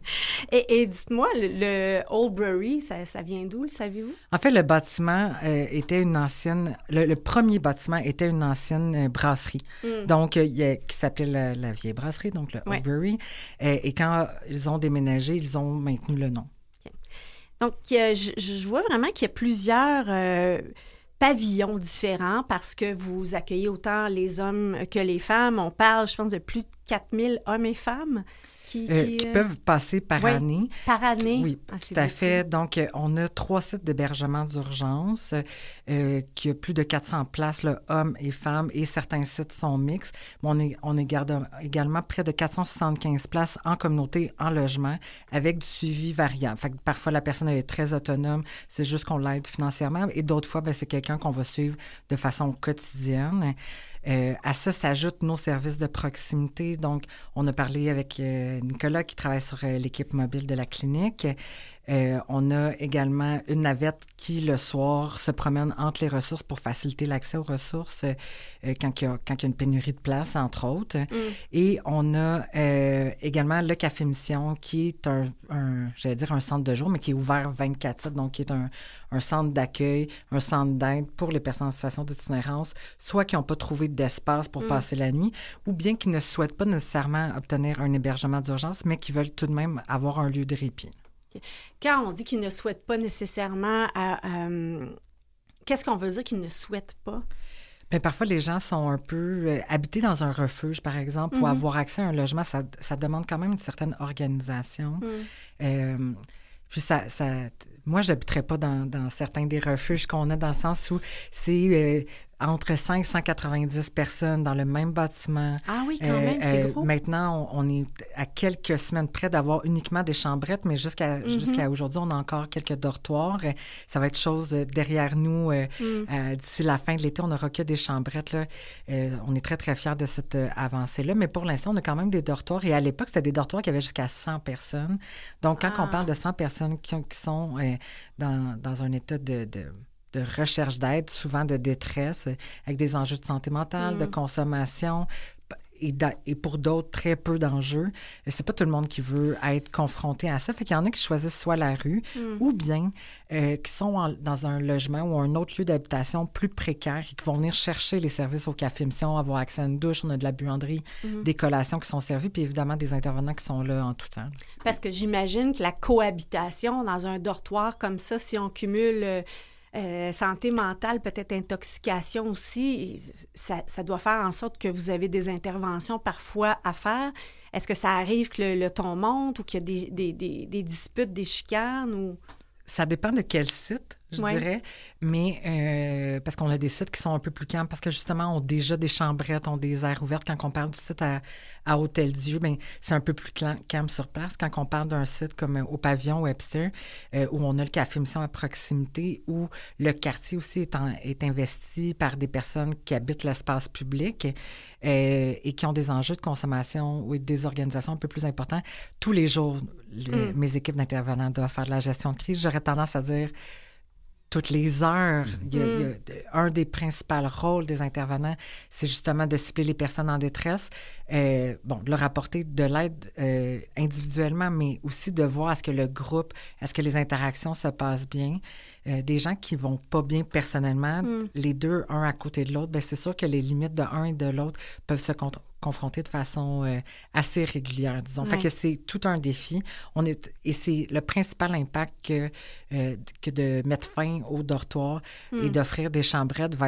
[SPEAKER 1] et, et dites-moi, le, le Old Brewery, ça, ça vient d'où, le savez-vous?
[SPEAKER 4] En fait, le bâtiment euh, était une ancienne... Le, le premier bâtiment était une ancienne euh, brasserie, mm. donc euh, y a, qui s'appelait la, la Vieille Brasserie, donc le ouais. Old Brewery. Euh, et quand ils ont déménagé, ils ont maintenu le nom.
[SPEAKER 1] Okay. Donc, euh, je, je vois vraiment qu'il y a plusieurs... Euh, pavillons différents parce que vous accueillez autant les hommes que les femmes. On parle, je pense, de plus de quatre mille hommes et femmes qui...
[SPEAKER 4] Euh,
[SPEAKER 1] qui,
[SPEAKER 4] qui
[SPEAKER 1] euh...
[SPEAKER 4] peuvent passer par
[SPEAKER 1] oui,
[SPEAKER 4] année.
[SPEAKER 1] Par année?
[SPEAKER 4] Oui,
[SPEAKER 1] ah,
[SPEAKER 4] tout à fait. Donc, euh, on a trois sites d'hébergement d'urgence euh, qui a plus de quatre cents places, là, hommes et femmes, et certains sites sont mixtes. Mais on, est, on est garde également près de quatre cent soixante-quinze places en communauté, en logement, avec du suivi variable. Fait que parfois, la personne elle est très autonome, c'est juste qu'on l'aide financièrement, et d'autres fois, bien, c'est quelqu'un qu'on va suivre de façon quotidienne. Euh, à ça s'ajoutent nos services de proximité. Donc, on a parlé avec euh, Nicolas qui travaille sur euh, l'équipe mobile de la clinique. Euh, on a également une navette qui, le soir, se promène entre les ressources pour faciliter l'accès aux ressources euh, quand, il y a, quand il y a une pénurie de place, entre autres. Mm. Et on a euh, également le Café Mission qui est un, un, j'allais dire un centre de jour, mais qui est ouvert vingt-quatre sept, donc qui est un, un centre d'accueil, un centre d'aide pour les personnes en situation d'itinérance, soit qui n'ont pas trouvé d'espace pour mm. passer la nuit, ou bien qui ne souhaitent pas nécessairement obtenir un hébergement d'urgence, mais qui veulent tout de même avoir un lieu de répit.
[SPEAKER 1] Quand on dit qu'ils ne souhaitent pas nécessairement, à, euh, qu'est-ce qu'on veut dire qu'ils ne souhaitent pas?
[SPEAKER 4] Bien, parfois, les gens sont un peu euh, habités dans un refuge, par exemple, mm-hmm. pour avoir accès à un logement, ça, ça demande quand même une certaine organisation. Mm. Euh, puis ça, ça, moi, j'habiterais pas dans, dans certains des refuges qu'on a, dans le sens où c'est euh, entre cinq cent quatre-vingt-dix personnes dans le même bâtiment.
[SPEAKER 1] Ah oui, quand euh, même, c'est euh, gros.
[SPEAKER 4] Maintenant, on, on est à quelques semaines près d'avoir uniquement des chambrettes, mais jusqu'à, mm-hmm. jusqu'à aujourd'hui, on a encore quelques dortoirs. Ça va être chose derrière nous. Euh, mm. euh, d'ici la fin de l'été, on n'aura que des chambrettes. Là. Euh, on est très, très fiers de cette euh, avancée-là. Mais pour l'instant, on a quand même des dortoirs. Et à l'époque, c'était des dortoirs qui avaient jusqu'à cent personnes. Donc, quand ah. on parle de cent personnes qui, qui sont euh, dans, dans un état de... de de recherche d'aide, souvent de détresse, avec des enjeux de santé mentale, mmh. de consommation, et, et pour d'autres, très peu d'enjeux. C'est pas tout le monde qui veut être confronté à ça. Fait qu'il y en a qui choisissent soit la rue, mmh. ou bien euh, qui sont en, dans un logement ou un autre lieu d'habitation plus précaire et qui vont venir chercher les services au Café Mission, avoir accès à une douche, on a de la buanderie, mmh. des collations qui sont servies, puis évidemment des intervenants qui sont là en tout temps.
[SPEAKER 1] Parce que j'imagine que la cohabitation dans un dortoir comme ça, si on cumule... Euh, Euh, santé mentale, peut-être intoxication aussi, ça, ça doit faire en sorte que vous avez des interventions parfois à faire. Est-ce que ça arrive que le, le ton monte ou qu'il y a des, des, des, des disputes, des chicanes? Ou...
[SPEAKER 4] Ça dépend de quel site, je ouais. dirais, mais euh, parce qu'on a des sites qui sont un peu plus calmes, parce que justement, on a déjà des chambrettes, on a des aires ouvertes. Quand on parle du site à, à Hôtel-Dieu, bien, c'est un peu plus calme sur place. Quand on parle d'un site comme au Pavillon Webster, euh, où on a le Café Mission à proximité, où le quartier aussi est, en, est investi par des personnes qui habitent l'espace public euh, et qui ont des enjeux de consommation ou des organisations un peu plus importants, tous les jours, le, mm. mes équipes d'intervenants doivent faire de la gestion de crise. J'aurais tendance à dire toutes les heures. Il y a, mm. il y a, un des principaux rôles des intervenants, c'est justement de cibler les personnes en détresse, euh, bon, de leur apporter de l'aide euh, individuellement, mais aussi de voir est-ce que le groupe, est-ce que les interactions se passent bien. Euh, des gens qui vont pas bien personnellement, mm. les deux, un à côté de l'autre, bien, c'est sûr que les limites de un et de l'autre peuvent se con- confronter de façon euh, assez régulière, disons. Ouais. Fait que c'est tout un défi. On est, et c'est le principal impact que, euh, que de mettre fin au dortoir mm. et d'offrir des chambrettes va être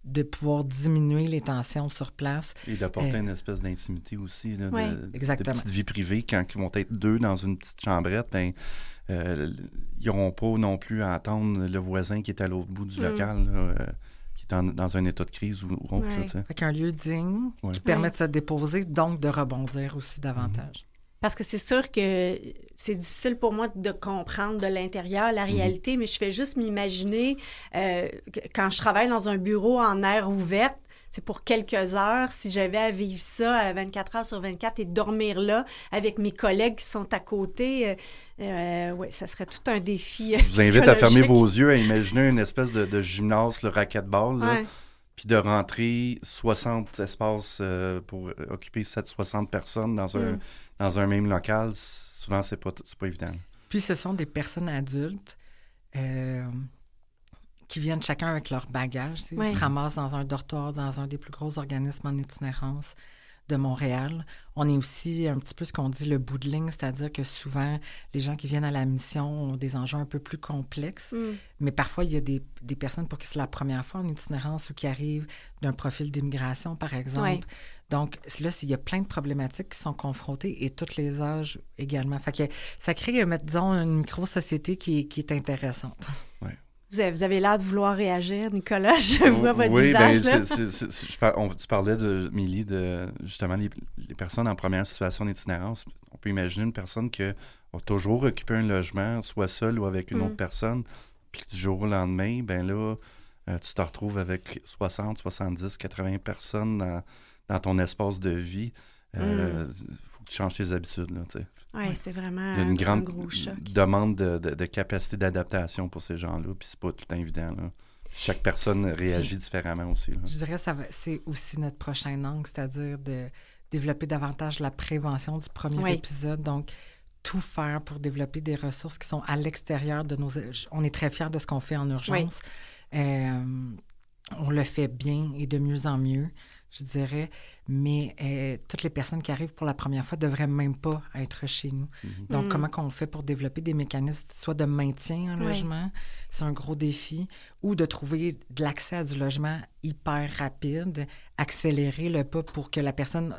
[SPEAKER 4] de pouvoir diminuer les tensions sur place.
[SPEAKER 5] Et d'apporter
[SPEAKER 4] euh,
[SPEAKER 5] une espèce d'intimité aussi, là,
[SPEAKER 1] ouais,
[SPEAKER 5] de,
[SPEAKER 4] exactement.
[SPEAKER 5] de petite vie privée. Quand ils vont être deux dans une petite chambrette, ben, euh, ils n'auront pas non plus à entendre le voisin qui est à l'autre bout du
[SPEAKER 1] mm.
[SPEAKER 5] local, là, euh, qui est en, dans un état de crise ou, ou autre.
[SPEAKER 1] Ouais.
[SPEAKER 5] Là, tu sais.
[SPEAKER 4] Fait qu'un lieu digne
[SPEAKER 5] Ouais.
[SPEAKER 4] qui permet
[SPEAKER 1] Ouais.
[SPEAKER 4] de se déposer, donc de rebondir aussi davantage.
[SPEAKER 1] Parce que c'est sûr que c'est difficile pour moi de comprendre de l'intérieur la réalité, mais je fais juste m'imaginer euh, que quand je travaille dans un bureau en air ouverte, c'est pour quelques heures, si j'avais à vivre ça à vingt-quatre heures sur vingt-quatre et dormir là avec mes collègues qui sont à côté, euh, euh, ouais, ça serait tout un défi. Euh,
[SPEAKER 5] Je vous invite à fermer
[SPEAKER 1] psychologique.
[SPEAKER 5] vos yeux, à imaginer une espèce de, de gymnase, le racquetball, là,
[SPEAKER 1] Ouais.
[SPEAKER 5] puis de rentrer soixante espaces euh, pour occuper sept cent soixante personnes dans un,
[SPEAKER 1] Mm.
[SPEAKER 5] dans un même local. Souvent, c'est pas, c'est pas évident.
[SPEAKER 4] Puis ce sont des personnes adultes euh, qui viennent chacun avec leur bagage. Ils
[SPEAKER 1] Ouais.
[SPEAKER 4] se ramassent dans un dortoir, dans un des plus gros organismes en itinérance de Montréal. On est aussi un petit peu ce qu'on dit le bout de ligne, c'est-à-dire que souvent, les gens qui viennent à la mission ont des enjeux un peu plus complexes,
[SPEAKER 1] Mm.
[SPEAKER 4] mais parfois, il y a des, des personnes pour qui c'est la première fois en itinérance ou qui arrivent d'un profil d'immigration, par exemple.
[SPEAKER 1] Ouais.
[SPEAKER 4] Donc, là, il y a plein de problématiques qui sont confrontées et tous les âges également. Fait que ça crée, euh, disons, une micro-société qui, est- qui est intéressante.
[SPEAKER 1] Vous avez, vous avez l'air de vouloir réagir, Nicolas. Je vois votre
[SPEAKER 5] oui,
[SPEAKER 1] visage.
[SPEAKER 5] ben,
[SPEAKER 1] là.
[SPEAKER 5] c'est- c'est- c'est- c'est- je par- on- tu parlais de Milly, de justement les, les personnes en première situation d'itinérance. On peut imaginer une personne qui a toujours occupé un logement, soit seule ou avec une
[SPEAKER 1] Mm.
[SPEAKER 5] autre personne, puis que du jour au lendemain, ben là, euh, tu te retrouves avec soixante, soixante-dix, quatre-vingts personnes dans, dans ton espace de vie. Il
[SPEAKER 1] Mm.
[SPEAKER 5] faut que tu changes tes habitudes, là, tu sais.
[SPEAKER 1] Oui, c'est vraiment
[SPEAKER 5] Il y a
[SPEAKER 1] un,
[SPEAKER 5] une
[SPEAKER 1] un
[SPEAKER 5] grande
[SPEAKER 1] gros choc.
[SPEAKER 5] demande de, de- de capacité d'adaptation pour ces gens-là, puis c'est pas tout le temps évident, là. Chaque personne réagit différemment aussi, là.
[SPEAKER 4] Je dirais que ça va- c'est aussi notre prochain angle, c'est-à-dire de développer davantage la prévention du premier
[SPEAKER 1] Oui.
[SPEAKER 4] épisode. Donc, tout faire pour développer des ressources qui sont à l'extérieur de nos... On est très fiers de ce qu'on fait en urgence. Euh, on le fait bien et de mieux en mieux, je dirais, mais euh, toutes les personnes qui arrivent pour la première fois ne devraient même pas être chez nous.
[SPEAKER 5] Mhm.
[SPEAKER 4] Donc,
[SPEAKER 1] Mm.
[SPEAKER 4] comment qu'on fait pour développer des mécanismes, soit de maintien en
[SPEAKER 1] Ouais.
[SPEAKER 4] logement, c'est un gros défi, ou de trouver de l'accès à du logement hyper rapide, accélérer le pas pour que la personne...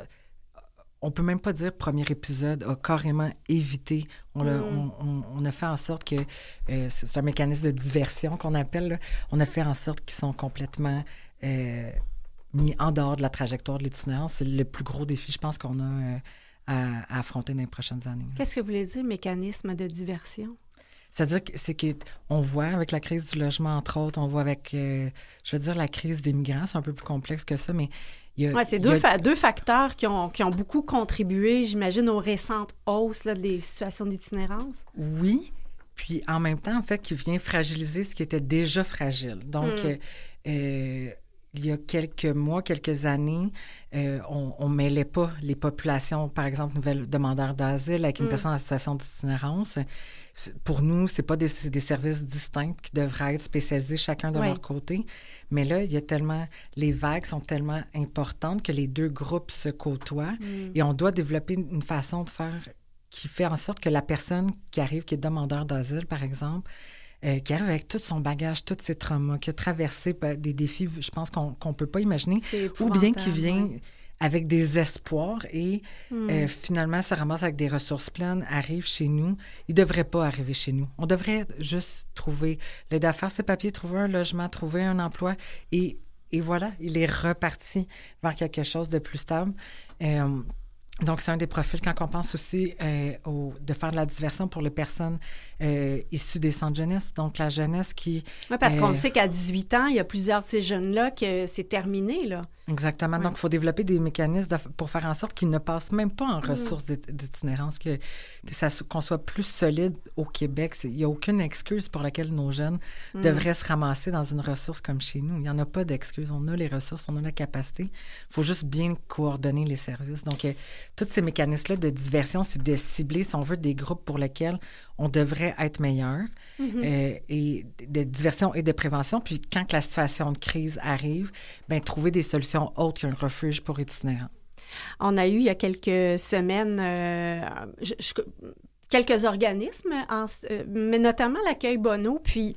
[SPEAKER 4] On peut même pas dire premier épisode a carrément évité. On, l'a-
[SPEAKER 1] Mm.
[SPEAKER 4] on, on- on a fait en sorte que euh, c'est c'est un mécanisme de diversion qu'on appelle. Là. On a fait en sorte qu'ils sont complètement euh, mis en dehors de la trajectoire de l'itinérance. C'est le plus gros défi, je pense, qu'on a euh, à, à affronter dans les prochaines années.
[SPEAKER 1] Qu'est-ce que vous voulez dire, mécanisme de diversion?
[SPEAKER 4] C'est-à-dire que c'est qu'on voit avec la crise du logement, entre autres, on voit avec, euh, je veux dire, la crise des migrants, c'est un peu plus complexe que ça, mais il y a...
[SPEAKER 1] Oui, c'est
[SPEAKER 4] il
[SPEAKER 1] deux,
[SPEAKER 4] y a-
[SPEAKER 1] fa- deux facteurs qui ont, qui ont beaucoup contribué, j'imagine, aux récentes hausses là, des situations d'itinérance.
[SPEAKER 4] Oui, puis en même temps, en fait, qui vient fragiliser ce qui était déjà fragile. Donc,
[SPEAKER 1] Mm.
[SPEAKER 4] euh, euh, il y a quelques mois, quelques années, euh, on ne mêlait pas les populations, par exemple, nouvelles demandeurs d'asile avec une
[SPEAKER 1] Mm.
[SPEAKER 4] personne en situation d'itinérance. C'est- Pour nous, c'est pas des, c'est des services distincts qui devraient être spécialisés chacun de
[SPEAKER 1] Oui.
[SPEAKER 4] leur côté. Mais là, il y a tellement... Les vagues sont tellement importantes que les deux groupes se côtoient
[SPEAKER 1] Mm.
[SPEAKER 4] et on doit développer une façon de faire qui fait en sorte que la personne qui arrive, qui est demandeur d'asile, par exemple, euh, qui arrive avec tout son bagage, tous ses traumas, qui a traversé ben, des défis, je pense qu'on qu'on peut pas imaginer,
[SPEAKER 1] C'est
[SPEAKER 4] ou bien qui
[SPEAKER 1] épouvantable,
[SPEAKER 4] vient
[SPEAKER 1] ouais.
[SPEAKER 4] avec des espoirs et
[SPEAKER 1] Mm.
[SPEAKER 4] euh, finalement se ramasse avec des ressources pleines, arrive chez nous. Il ne devrait pas arriver chez nous. On devrait juste trouver, l'aider à faire ses papiers, trouver un logement, trouver un emploi et, et voilà, il est reparti vers quelque chose de plus stable. Euh, Donc, c'est un des profils quand on pense aussi euh, au, de faire de la diversion pour les personnes euh, issues des centres jeunesse. Donc, la jeunesse qui...
[SPEAKER 1] Oui, parce
[SPEAKER 4] euh,
[SPEAKER 1] qu'on sait qu'à dix-huit ans, il y a plusieurs de ces jeunes-là que c'est terminé, là.
[SPEAKER 4] Exactement.
[SPEAKER 1] Ouais.
[SPEAKER 4] Donc, il faut développer des mécanismes de- pour faire en sorte qu'ils ne passent même pas en
[SPEAKER 1] Mm.
[SPEAKER 4] ressources d'it- d'itinérance, que, que ça, so- qu'on soit plus solide au Québec. C'est- Il n'y a aucune excuse pour laquelle nos jeunes
[SPEAKER 1] Mm.
[SPEAKER 4] devraient se ramasser dans une ressource comme chez nous. Il n'y en a pas d'excuse. On a les ressources, on a la capacité. Il faut juste bien coordonner les services. Donc, euh, tous ces mécanismes-là de diversion, c'est de cibler, si on veut, des groupes pour lesquels on devrait être meilleur,
[SPEAKER 1] Mhm.
[SPEAKER 4] euh, et de diversion et de prévention. Puis quand que la situation de crise arrive, bien, trouver des solutions autres qu'un refuge pour itinérants.
[SPEAKER 1] On a eu, il y a quelques semaines, euh, je- je- quelques organismes, en- euh, mais notamment l'accueil Bonneau, puis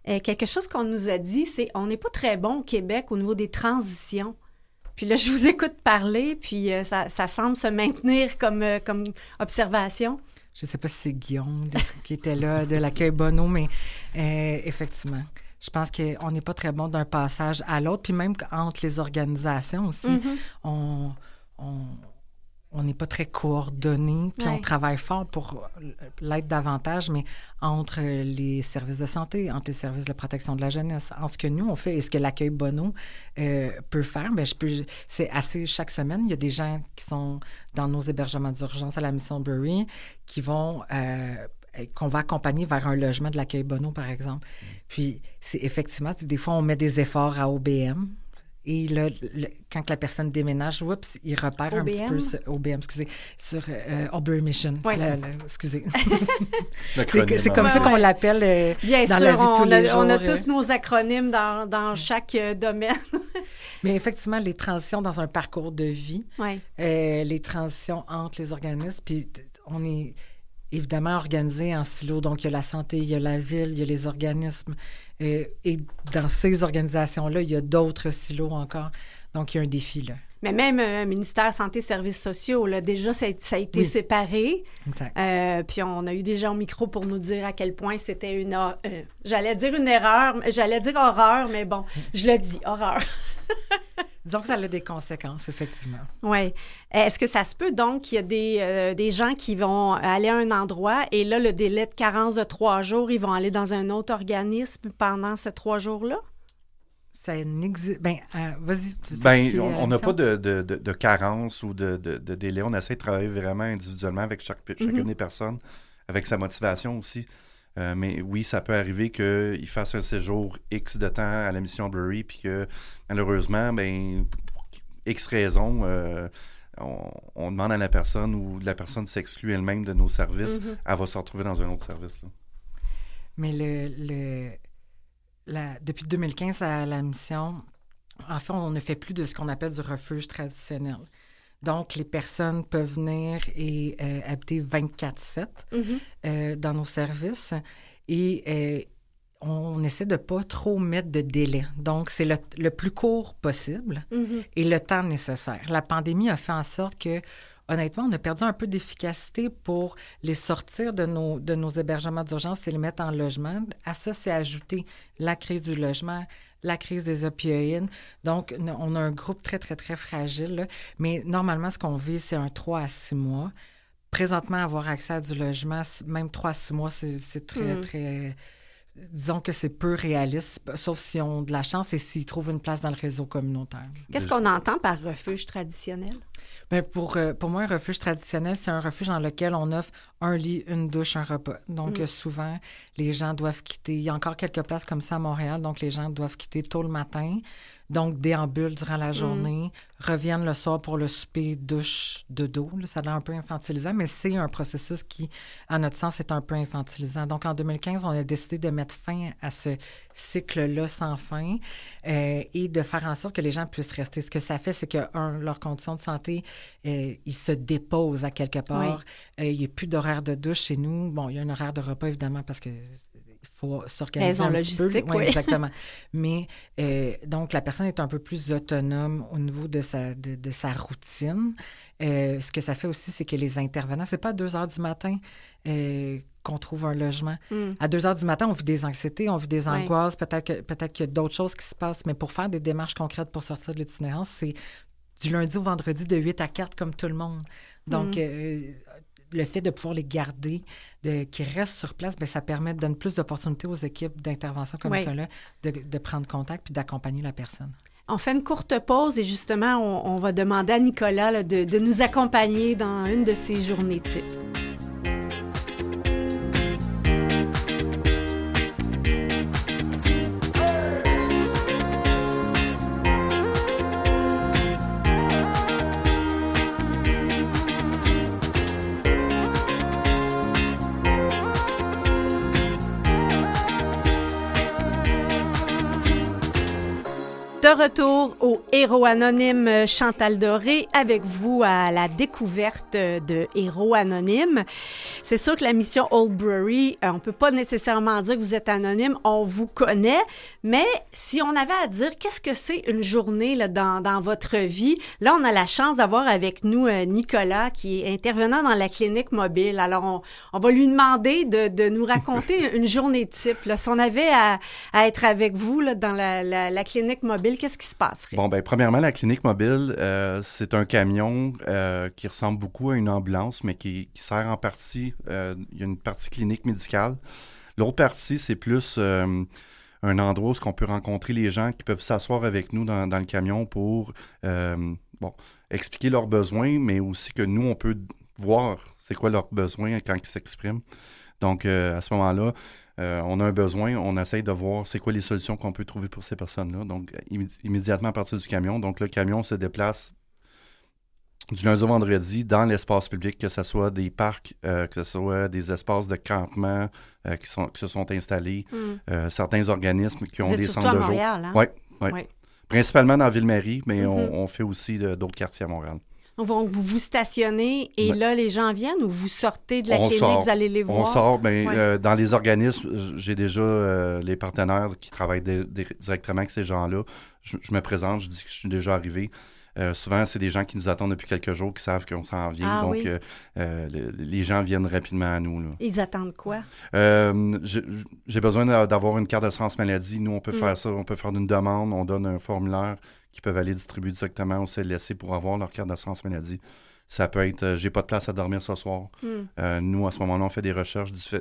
[SPEAKER 1] euh, quelque chose qu'on nous a dit, c'est on n'est pas très bon au Québec au niveau des transitions. Puis là, je vous écoute parler, puis euh, ça, ça semble se maintenir comme, euh, comme observation.
[SPEAKER 4] Je ne sais pas si c'est Guillaume qui était là, de l'accueil Bonneau, mais euh, effectivement, je pense qu'on n'est pas très bon d'un passage à l'autre. Puis même entre les organisations aussi, mm-hmm. on... on on n'est pas très coordonnés, puis ouais. on travaille fort pour l'être davantage, mais entre les services de santé, entre les services de protection de la jeunesse, en ce que nous, on fait et ce que l'accueil Bonneau euh, peut faire, bien, je peux, c'est assez chaque semaine, il y a des gens qui sont dans nos hébergements d'urgence à la Mission Bury qui vont... Euh, qu'on va accompagner vers un logement de l'accueil Bonneau, par exemple. Puis, c'est effectivement, des fois, on met des efforts à O B M, et là, le, quand la personne déménage, oups, il repère
[SPEAKER 1] O B M?
[SPEAKER 4] Un petit peu sur, O B M, excusez, sur euh, Aubrey Mission.
[SPEAKER 1] Oui.
[SPEAKER 4] La, la, excusez.
[SPEAKER 5] c'est,
[SPEAKER 4] c'est comme
[SPEAKER 1] ouais,
[SPEAKER 4] ça qu'on
[SPEAKER 1] ouais.
[SPEAKER 4] l'appelle euh,
[SPEAKER 1] Bien
[SPEAKER 4] dans
[SPEAKER 1] sûr,
[SPEAKER 4] la vie de tous
[SPEAKER 1] on
[SPEAKER 4] les
[SPEAKER 1] a,
[SPEAKER 4] jours.
[SPEAKER 1] on a tous nos acronymes dans, dans chaque euh, domaine.
[SPEAKER 4] Mais effectivement, les transitions dans un parcours de vie,
[SPEAKER 1] ouais.
[SPEAKER 4] euh, les transitions entre les organismes, puis on est... évidemment organisé en silos. Donc, il y a la santé, il y a la ville, il y a les organismes. Et, et dans ces organisations-là, il y a d'autres silos encore. Donc, il y a un défi, là.
[SPEAKER 1] Mais même euh, ministère Santé et Services sociaux, là, déjà, ça a, ça a été
[SPEAKER 4] oui.
[SPEAKER 1] séparé.
[SPEAKER 4] Exact.
[SPEAKER 1] Euh, puis on a eu des gens au micro pour nous dire à quel point c'était une... Euh, j'allais dire une erreur, j'allais dire horreur, mais bon, je le dis, horreur.
[SPEAKER 4] Disons que ça a des conséquences, effectivement.
[SPEAKER 1] Oui. Est-ce que ça se peut, donc, qu'il y a des, euh, des gens qui vont aller à un endroit et là, le délai de carence de trois jours, ils vont aller dans un autre organisme pendant ces trois jours-là?
[SPEAKER 4] Ça n'existe... Bien, euh, vas-y. Tu veux
[SPEAKER 5] ben, on n'a pas de, de, de, de carence ou de, de, de délai. On essaie de travailler vraiment individuellement avec chaque, chacune mm-hmm. des personnes, avec sa motivation aussi. Euh, mais oui, ça peut arriver qu'il fasse un séjour X de temps à la Mission Bury, puis que malheureusement, ben, pour X raisons, euh, on, on demande à la personne ou la personne s'exclut elle-même de nos services, mm-hmm. elle va se retrouver dans un autre service. Là.
[SPEAKER 4] Mais le, le, la, depuis deux mille quinze à la Mission, en fait, on ne fait plus de ce qu'on appelle du refuge traditionnel. Donc, les personnes peuvent venir et euh, habiter vingt-quatre sept mm-hmm. euh, dans nos services et euh, on essaie de ne pas trop mettre de délai. Donc, c'est le, le plus court possible mm-hmm. et le temps nécessaire. La pandémie a fait en sorte que, honnêtement, on a perdu un peu d'efficacité pour les sortir de nos, de nos hébergements d'urgence et les mettre en logement. À ça, c'est ajouté la crise du logement, la crise des opioïdes. Donc, on a un groupe très, très, très fragile. Là. Mais normalement, ce qu'on vit, c'est un trois à six mois. Présentement, avoir accès à du logement, même trois à six mois, c'est, c'est très, mm. très... Disons que c'est peu réaliste, sauf s'ils ont de la chance et s'ils trouvent une place dans le réseau communautaire.
[SPEAKER 1] Qu'est-ce qu'on entend par refuge traditionnel?
[SPEAKER 4] Bien, pour, pour moi, un refuge traditionnel, c'est un refuge dans lequel on offre un lit, une douche, un repas. Donc, mm. souvent, les gens doivent quitter. Il y a encore quelques places comme ça à Montréal, donc les gens doivent quitter tôt le matin. Donc, déambulent durant la journée, mm. reviennent le soir pour le souper, douche, dodo. Là, ça a l'air un peu infantilisant, mais c'est un processus qui, à notre sens, est un peu infantilisant. Donc, en deux mille quinze, on a décidé de mettre fin à ce cycle-là sans fin euh, et de faire en sorte que les gens puissent rester. Ce que ça fait, c'est que, un, leurs conditions de santé, euh, ils se déposent à quelque part. Oui. Euh, il n'y a plus d'horaire de douche chez nous. Bon, il y a un horaire de repas, évidemment, parce que... Il faut s'organiser
[SPEAKER 1] Raison
[SPEAKER 4] un petit peu.
[SPEAKER 1] Oui,
[SPEAKER 4] oui,
[SPEAKER 1] oui.
[SPEAKER 4] Exactement. Mais euh, donc, la personne est un peu plus autonome au niveau de sa, de, de sa routine. Euh, ce que ça fait aussi, c'est que les intervenants, c'est pas à deux heures du matin euh, qu'on trouve un logement. Mm. À deux heures du matin, on vit des anxiétés, on vit des angoisses. Oui. Peut-être, que, peut-être qu'il y a d'autres choses qui se passent, mais pour faire des démarches concrètes pour sortir de l'itinérance, c'est du lundi au vendredi de huit à quatre comme tout le monde. Donc, mm. euh, le fait de pouvoir les garder, de, qu'ils restent sur place, bien, ça permet de donner plus d'opportunités aux équipes d'intervention comme Nicolas de, de prendre contact puis d'accompagner la personne.
[SPEAKER 1] On fait une courte pause et justement, on, on va demander à Nicolas là, de, de nous accompagner dans une de ces journées types. De retour au Héros Anonyme, Chantal Doré, avec vous à la découverte de Héros Anonyme. C'est sûr que la mission Old Brewery, on ne peut pas nécessairement dire que vous êtes anonyme, on vous connaît, mais si on avait à dire qu'est-ce que c'est une journée là, dans, dans votre vie, là, on a la chance d'avoir avec nous euh, Nicolas, qui est intervenant dans la clinique mobile. Alors, on, on va lui demander de, de nous raconter une journée type. Là. Si on avait à, à être avec vous là, dans la, la, la clinique mobile, qu'est-ce qui se passerait?
[SPEAKER 5] Bon, ben premièrement, la clinique mobile, euh, c'est un camion euh, qui ressemble beaucoup à une ambulance, mais qui, qui sert en partie, euh, il y a une partie clinique médicale. L'autre partie, c'est plus euh, un endroit où on peut rencontrer les gens qui peuvent s'asseoir avec nous dans, dans le camion pour euh, bon, expliquer leurs besoins, mais aussi que nous, on peut voir c'est quoi leurs besoins quand ils s'expriment. Donc, euh, à ce moment-là, Euh, on a un besoin, on essaye de voir c'est quoi les solutions qu'on peut trouver pour ces personnes-là. Donc, immé- immédiatement à partir du camion. Donc, le camion se déplace du lundi au vendredi dans l'espace public, que ce soit des parcs, euh, que ce soit des espaces de campement euh, qui, sont, qui se sont installés, mm. euh, certains organismes qui ont
[SPEAKER 1] Vous êtes
[SPEAKER 5] des
[SPEAKER 1] surtout
[SPEAKER 5] centres
[SPEAKER 1] à
[SPEAKER 5] de jour.
[SPEAKER 1] Montréal, hein?
[SPEAKER 5] Oui, ouais.
[SPEAKER 1] Ouais.
[SPEAKER 5] Principalement dans Ville-Marie, mais
[SPEAKER 1] Mm-hmm.
[SPEAKER 5] on, on fait aussi de, d'autres quartiers à Montréal.
[SPEAKER 1] Donc, vous vous stationnez et
[SPEAKER 5] Ouais.
[SPEAKER 1] là, les gens viennent ou vous sortez de la
[SPEAKER 5] On
[SPEAKER 1] clinique,
[SPEAKER 5] sort.
[SPEAKER 1] vous allez les voir?
[SPEAKER 5] On sort. Ben,
[SPEAKER 1] Ouais.
[SPEAKER 5] euh, dans les organismes, j'ai déjà euh, les partenaires qui travaillent de- de- directement avec ces gens-là. Je, je me présente, je dis que je suis déjà arrivé. Euh, souvent, c'est des gens qui nous attendent depuis quelques jours, qui savent qu'on s'en vient.
[SPEAKER 1] Ah,
[SPEAKER 5] donc,
[SPEAKER 1] oui.
[SPEAKER 5] euh, euh, le- les gens viennent rapidement à nous. Là.
[SPEAKER 1] Ils attendent quoi?
[SPEAKER 5] Euh, j'ai, j'ai besoin d'a- d'avoir une carte d'assurance maladie. Nous, on peut
[SPEAKER 1] Mm.
[SPEAKER 5] faire ça. On peut faire une demande. On donne un formulaire qu'ils peuvent aller distribuer directement au C L S C pour avoir leur carte d'assurance maladie. Ça peut être euh, « j'ai pas de place à dormir ce soir
[SPEAKER 1] Mm. ».
[SPEAKER 5] Euh, nous, à ce moment-là, on fait des recherches diffé-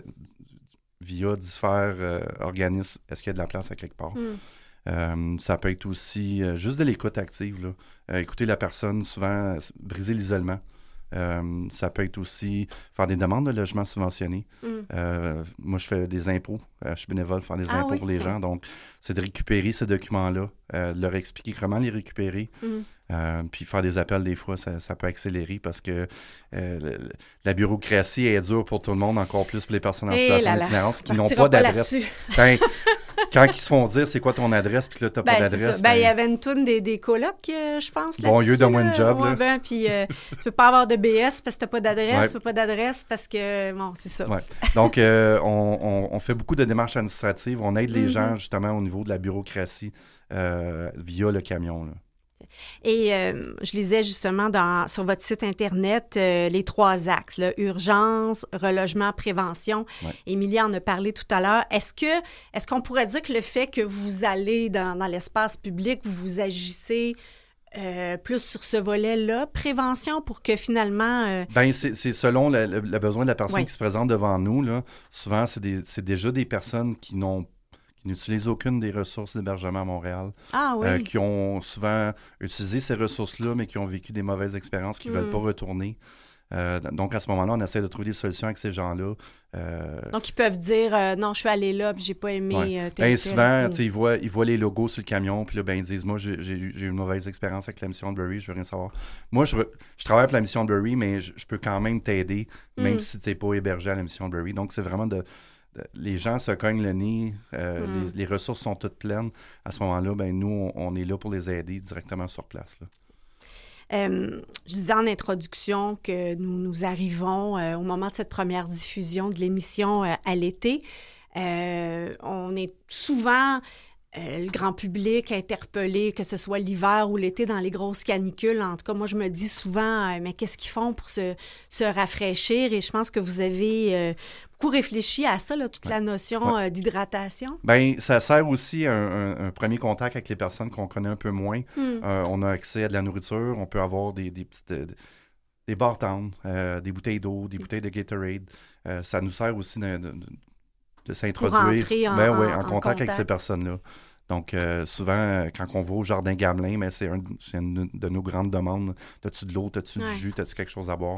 [SPEAKER 5] via différents euh, organismes. Est-ce qu'il y a de la place à quelque part?
[SPEAKER 1] Mm.
[SPEAKER 5] Euh, ça peut être aussi euh, juste de l'écoute active. Là. Euh, écouter la personne, souvent, euh, briser l'isolement. Euh, ça peut être aussi faire des demandes de logement subventionné.
[SPEAKER 1] Mm.
[SPEAKER 5] Euh, moi, je fais des impôts. Euh, je suis bénévole faire des
[SPEAKER 1] Ah
[SPEAKER 5] impôts
[SPEAKER 1] oui?
[SPEAKER 5] pour les gens. Donc, c'est de récupérer ces documents-là, euh, de leur expliquer comment les récupérer.
[SPEAKER 1] Mm.
[SPEAKER 5] Euh, puis faire des appels, des fois, ça, ça peut accélérer parce que euh, le- le- la bureaucratie est dure pour tout le monde, encore plus pour les personnes en
[SPEAKER 1] Eh
[SPEAKER 5] situation
[SPEAKER 1] là là.
[SPEAKER 5] d'itinérance qui
[SPEAKER 1] On
[SPEAKER 5] n'ont
[SPEAKER 1] partira
[SPEAKER 5] pas
[SPEAKER 1] pas
[SPEAKER 5] d'adresse.
[SPEAKER 1] là-dessus.
[SPEAKER 5] Ben, quand ils se font dire c'est quoi ton adresse, puis là, t'as
[SPEAKER 1] Ben,
[SPEAKER 5] pas
[SPEAKER 1] c'est
[SPEAKER 5] d'adresse.
[SPEAKER 1] ça. Ben, il y
[SPEAKER 5] ben,
[SPEAKER 1] avait une toune des, des colocs, euh, je pense,
[SPEAKER 5] Bon,
[SPEAKER 1] là-dessus.
[SPEAKER 5] lieu de moins
[SPEAKER 1] là.
[SPEAKER 5] de job,
[SPEAKER 1] Ouais,
[SPEAKER 5] là.
[SPEAKER 1] ben, puis euh, tu peux pas avoir de B S parce que t'as pas d'adresse,
[SPEAKER 5] Ouais.
[SPEAKER 1] tu peux pas d'adresse parce que, bon, c'est ça.
[SPEAKER 5] Ouais. Donc, euh, on, on- on fait beaucoup de démarches administratives. On aide les
[SPEAKER 1] Mhm.
[SPEAKER 5] gens, justement, au niveau de la bureaucratie euh, via le camion. Là.
[SPEAKER 1] Et euh, je lisais justement dans, sur votre site Internet euh, les trois axes, là, urgence, relogement, prévention.
[SPEAKER 5] Ouais.
[SPEAKER 1] Émilie en a parlé tout à l'heure. Est-ce que est-ce qu'on pourrait dire que le fait que vous allez dans, dans l'espace public, vous vous agissez euh, plus sur ce volet-là, prévention, pour que finalement... euh,
[SPEAKER 5] Ben, c'est, c'est selon le, le- le besoin de la personne
[SPEAKER 1] Ouais.
[SPEAKER 5] qui se présente devant nous. Là. Souvent, c'est, des, c'est déjà des personnes qui n'ont qui n'utilisent aucune des ressources d'hébergement à Montréal,
[SPEAKER 1] Ah oui.
[SPEAKER 5] euh, qui ont souvent utilisé ces ressources-là, mais qui ont vécu des mauvaises expériences, qui ne
[SPEAKER 1] Mm.
[SPEAKER 5] veulent pas retourner. Euh, donc, à ce moment-là, on essaie de trouver des solutions avec ces gens-là. Euh,
[SPEAKER 1] Donc, ils peuvent dire euh, non, je suis allé là, puis j'ai pas aimé
[SPEAKER 5] Ouais.
[SPEAKER 1] euh, tel
[SPEAKER 5] Ben,
[SPEAKER 1] tel.
[SPEAKER 5] souvent,
[SPEAKER 1] Mm.
[SPEAKER 5] tu sais, ils voient, ils voient les logos sur le camion, puis là, ben, ils disent, moi, j'ai, j'ai, eu- j'ai eu une mauvaise expérience avec la mission de Bury, je veux rien savoir. Moi, je, re- je travaille pour la mission de Bury, mais je, je peux quand même t'aider, même
[SPEAKER 1] Mm.
[SPEAKER 5] si tu n'es pas hébergé à la mission de Bury. Donc, c'est vraiment de, de- les gens se cognent le nez, euh,
[SPEAKER 1] Mm.
[SPEAKER 5] les, les ressources sont toutes pleines. À ce moment-là, ben, nous, on, on est là pour les aider directement sur place. Là.
[SPEAKER 1] Euh, je disais en introduction que nous, nous arrivons euh, au moment de cette première diffusion de l'émission euh, à l'été. Euh, on est souvent, euh, le grand public, interpellé, que ce soit l'hiver ou l'été, dans les grosses canicules. En tout cas, moi, je me dis souvent, euh, mais qu'est-ce qu'ils font pour se, se rafraîchir? Et je pense que vous avez euh, beaucoup réfléchi à ça, là, toute la notion
[SPEAKER 5] Ouais.
[SPEAKER 1] euh, d'hydratation.
[SPEAKER 5] Ben, ça sert aussi un, un- un premier contact avec les personnes qu'on connaît un peu moins.
[SPEAKER 1] Hmm.
[SPEAKER 5] Euh, on a accès à de la nourriture, on peut avoir des, des petites... euh, des bartendes, euh, des bouteilles d'eau, des bouteilles de Gatorade. Euh, ça nous sert aussi de, de, de s'introduire
[SPEAKER 1] entrer en-
[SPEAKER 5] ben ouais,
[SPEAKER 1] en-
[SPEAKER 5] en,
[SPEAKER 1] en
[SPEAKER 5] contact avec
[SPEAKER 1] contact.
[SPEAKER 5] ces personnes-là. Donc, euh, souvent, euh, quand on va au Jardin Gamelin, ben, c'est, un, c'est une de nos grandes demandes. T'as-tu de l'eau, t'as-tu
[SPEAKER 1] Ouais.
[SPEAKER 5] du jus, t'as-tu quelque chose à boire?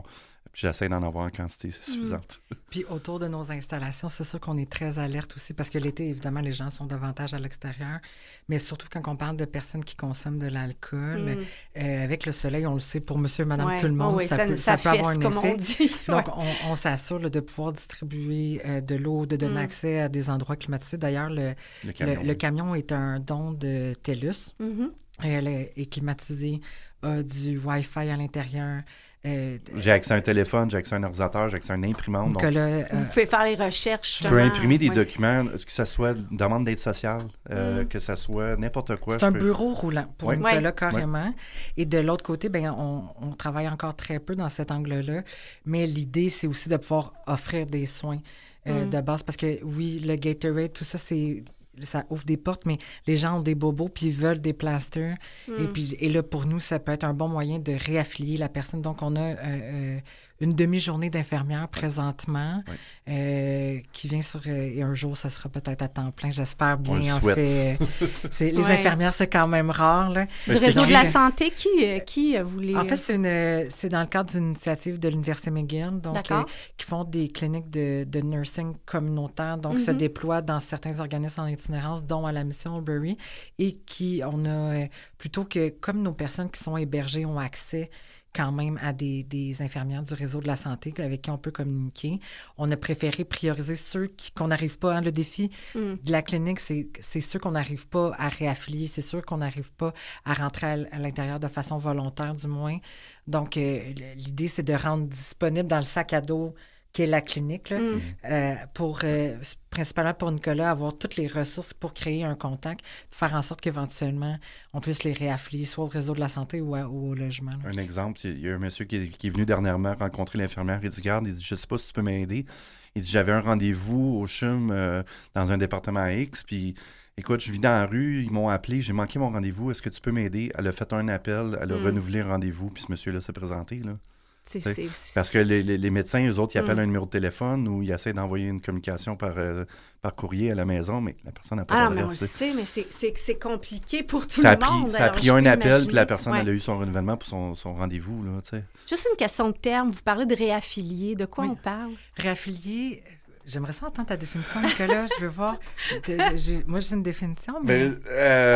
[SPEAKER 5] Puis j'essaie d'en avoir en quantité suffisante.
[SPEAKER 4] Mmh. Puis autour de nos installations, c'est sûr qu'on est très alerte aussi parce que l'été, évidemment, les gens sont davantage à l'extérieur. Mais surtout quand on parle de personnes qui consomment de l'alcool, mmh. euh, avec le soleil, on le sait, pour monsieur, madame, ouais. tout le monde, oh oui, ça, ça, peut, ça, ça peut avoir un comme effet. On dit. Donc, ouais. on, on s'assure là, de pouvoir distribuer euh, de l'eau, de donner mmh. accès à des endroits climatisés. D'ailleurs, le, le, camion, le, oui. le camion est un don de TELUS. Mmh. Elle est climatisée, a du Wi-Fi à l'intérieur.
[SPEAKER 5] Euh, j'ai accès à un téléphone, j'ai accès à un ordinateur, j'ai accès à une imprimante. Donc,
[SPEAKER 1] là, euh, vous pouvez faire les recherches.
[SPEAKER 5] Je peux imprimer des ouais. documents, que ce soit une demande d'aide sociale, euh, mm. que ce soit n'importe quoi.
[SPEAKER 4] C'est un
[SPEAKER 5] peux...
[SPEAKER 4] bureau roulant pour
[SPEAKER 5] ouais.
[SPEAKER 4] Nicolas,
[SPEAKER 5] ouais.
[SPEAKER 4] carrément.
[SPEAKER 5] Ouais.
[SPEAKER 4] Et de l'autre côté, ben, on, on travaille encore très peu dans cet angle-là, mais l'idée, c'est aussi de pouvoir offrir des soins euh, mm. de base, parce que oui, le Gatorade, tout ça, c'est... ça ouvre des portes, mais les gens ont des bobos puis ils veulent des plasters. Mm. Et, puis, et là, pour nous, ça peut être un bon moyen de réaffilier la personne. Donc, on a euh, euh, une demi-journée d'infirmière présentement oui. euh, qui vient sur... Euh, et un jour, ce sera peut-être à temps plein, j'espère bien.
[SPEAKER 5] On
[SPEAKER 4] en
[SPEAKER 5] souhaite.
[SPEAKER 4] fait, c'est, les
[SPEAKER 1] ouais.
[SPEAKER 4] infirmières, c'est quand même rare. Là.
[SPEAKER 1] Du réseau de la santé, qui, euh, qui voulait...
[SPEAKER 4] En fait, c'est, une, c'est dans le cadre d'une initiative de l'Université McGill, donc euh, qui font des cliniques de, de nursing communautaire, donc mm-hmm. se déploient dans certains organismes en itinérance, dont à la mission Albury, et qui, on a, euh, plutôt que, comme nos personnes qui sont hébergées ont accès quand même à des, des infirmières du réseau de la santé avec qui on peut communiquer, on a préféré prioriser ceux qui, qu'on n'arrive pas, hein, le défi mm. de la clinique, c'est, c'est ceux qu'on n'arrive pas à réaffilier, c'est ceux qu'on n'arrive pas à rentrer à, à l'intérieur de façon volontaire, du moins. Donc, euh, l'idée, c'est de rendre disponible dans le sac à dos qui est la clinique, là, mm. euh, pour, euh, principalement pour Nicolas, avoir toutes les ressources pour créer un contact, faire en sorte qu'éventuellement, on puisse les réaffilier, soit au réseau de la santé ou, à, ou au logement. Là.
[SPEAKER 5] Un exemple, il y a un monsieur qui est, qui est venu dernièrement rencontrer l'infirmière. Il dit, regarde, il dit, je ne sais pas si tu peux m'aider. Il dit, j'avais un rendez-vous au C H U M euh, dans un département X, puis écoute, je vis dans la rue, ils m'ont appelé, j'ai manqué mon rendez-vous, est-ce que tu peux m'aider? Elle a fait un appel, elle a mm. renouvelé un rendez-vous, puis ce monsieur-là s'est présenté, là.
[SPEAKER 1] C'est, c'est, c'est...
[SPEAKER 5] Parce que les, les, les médecins, eux autres, ils appellent mm. un numéro de téléphone ou ils essaient d'envoyer une communication par, euh, par courrier à la maison, mais la personne n'a pas
[SPEAKER 1] ah,
[SPEAKER 5] d'adresse.
[SPEAKER 1] Ah, mais on le sait, mais c'est, c'est, c'est compliqué pour tout
[SPEAKER 5] ça
[SPEAKER 1] le
[SPEAKER 5] a pris,
[SPEAKER 1] monde.
[SPEAKER 5] Ça a pris un appel, puis la personne, ouais. elle a eu son renouvellement pour son, son rendez-vous. Là, tu sais.
[SPEAKER 1] Juste une question de terme. Vous parlez de réaffilier. De quoi
[SPEAKER 4] oui.
[SPEAKER 1] on parle?
[SPEAKER 4] Réaffilier... J'aimerais ça entendre ta définition, Nicolas. Je veux voir. De, j'ai, moi, j'ai une définition, mais...
[SPEAKER 5] mais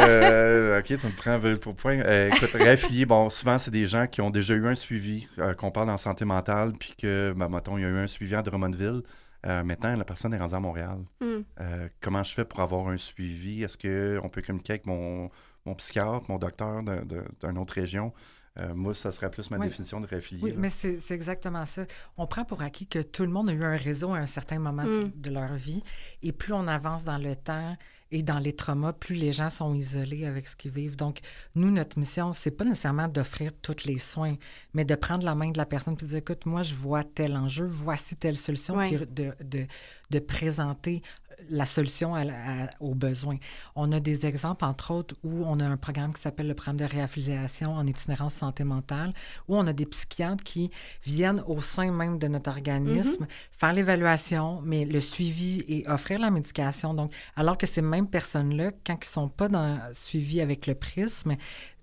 [SPEAKER 5] euh, OK, tu me prends pour point. Euh, écoute, réaffilier, bon, souvent, c'est des gens qui ont déjà eu un suivi, euh, qu'on parle en santé mentale, puis que, ben, mettons, il y a eu un suivi à Drummondville. Euh, maintenant, la personne est rendue à Montréal. Mm. Euh, comment je fais pour avoir un suivi? Est-ce qu'on peut communiquer avec mon, mon psychiatre, mon docteur de, de, d'une autre région? Euh, moi, ça serait plus ma oui. définition de réaffilier.
[SPEAKER 4] Oui, là. mais c'est, c'est exactement ça. On prend pour acquis que tout le monde a eu un réseau à un certain moment mm. de, de leur vie. Et plus on avance dans le temps et dans les traumas, plus les gens sont isolés avec ce qu'ils vivent. Donc, nous, notre mission, c'est pas nécessairement d'offrir tous les soins, mais de prendre la main de la personne et de dire, écoute, moi, je vois tel enjeu, voici telle solution,
[SPEAKER 1] oui.
[SPEAKER 4] puis de, de, de présenter la solution à, à, aux besoins. On a des exemples, entre autres, où on a un programme qui s'appelle le programme de réaffiliation en itinérance santé mentale, où on a des psychiatres qui viennent au sein même de notre organisme, mm-hmm. faire l'évaluation, mais le suivi et offrir la médication. Donc, alors que ces mêmes personnes-là, quand ils ne sont pas dans suivi avec le prisme,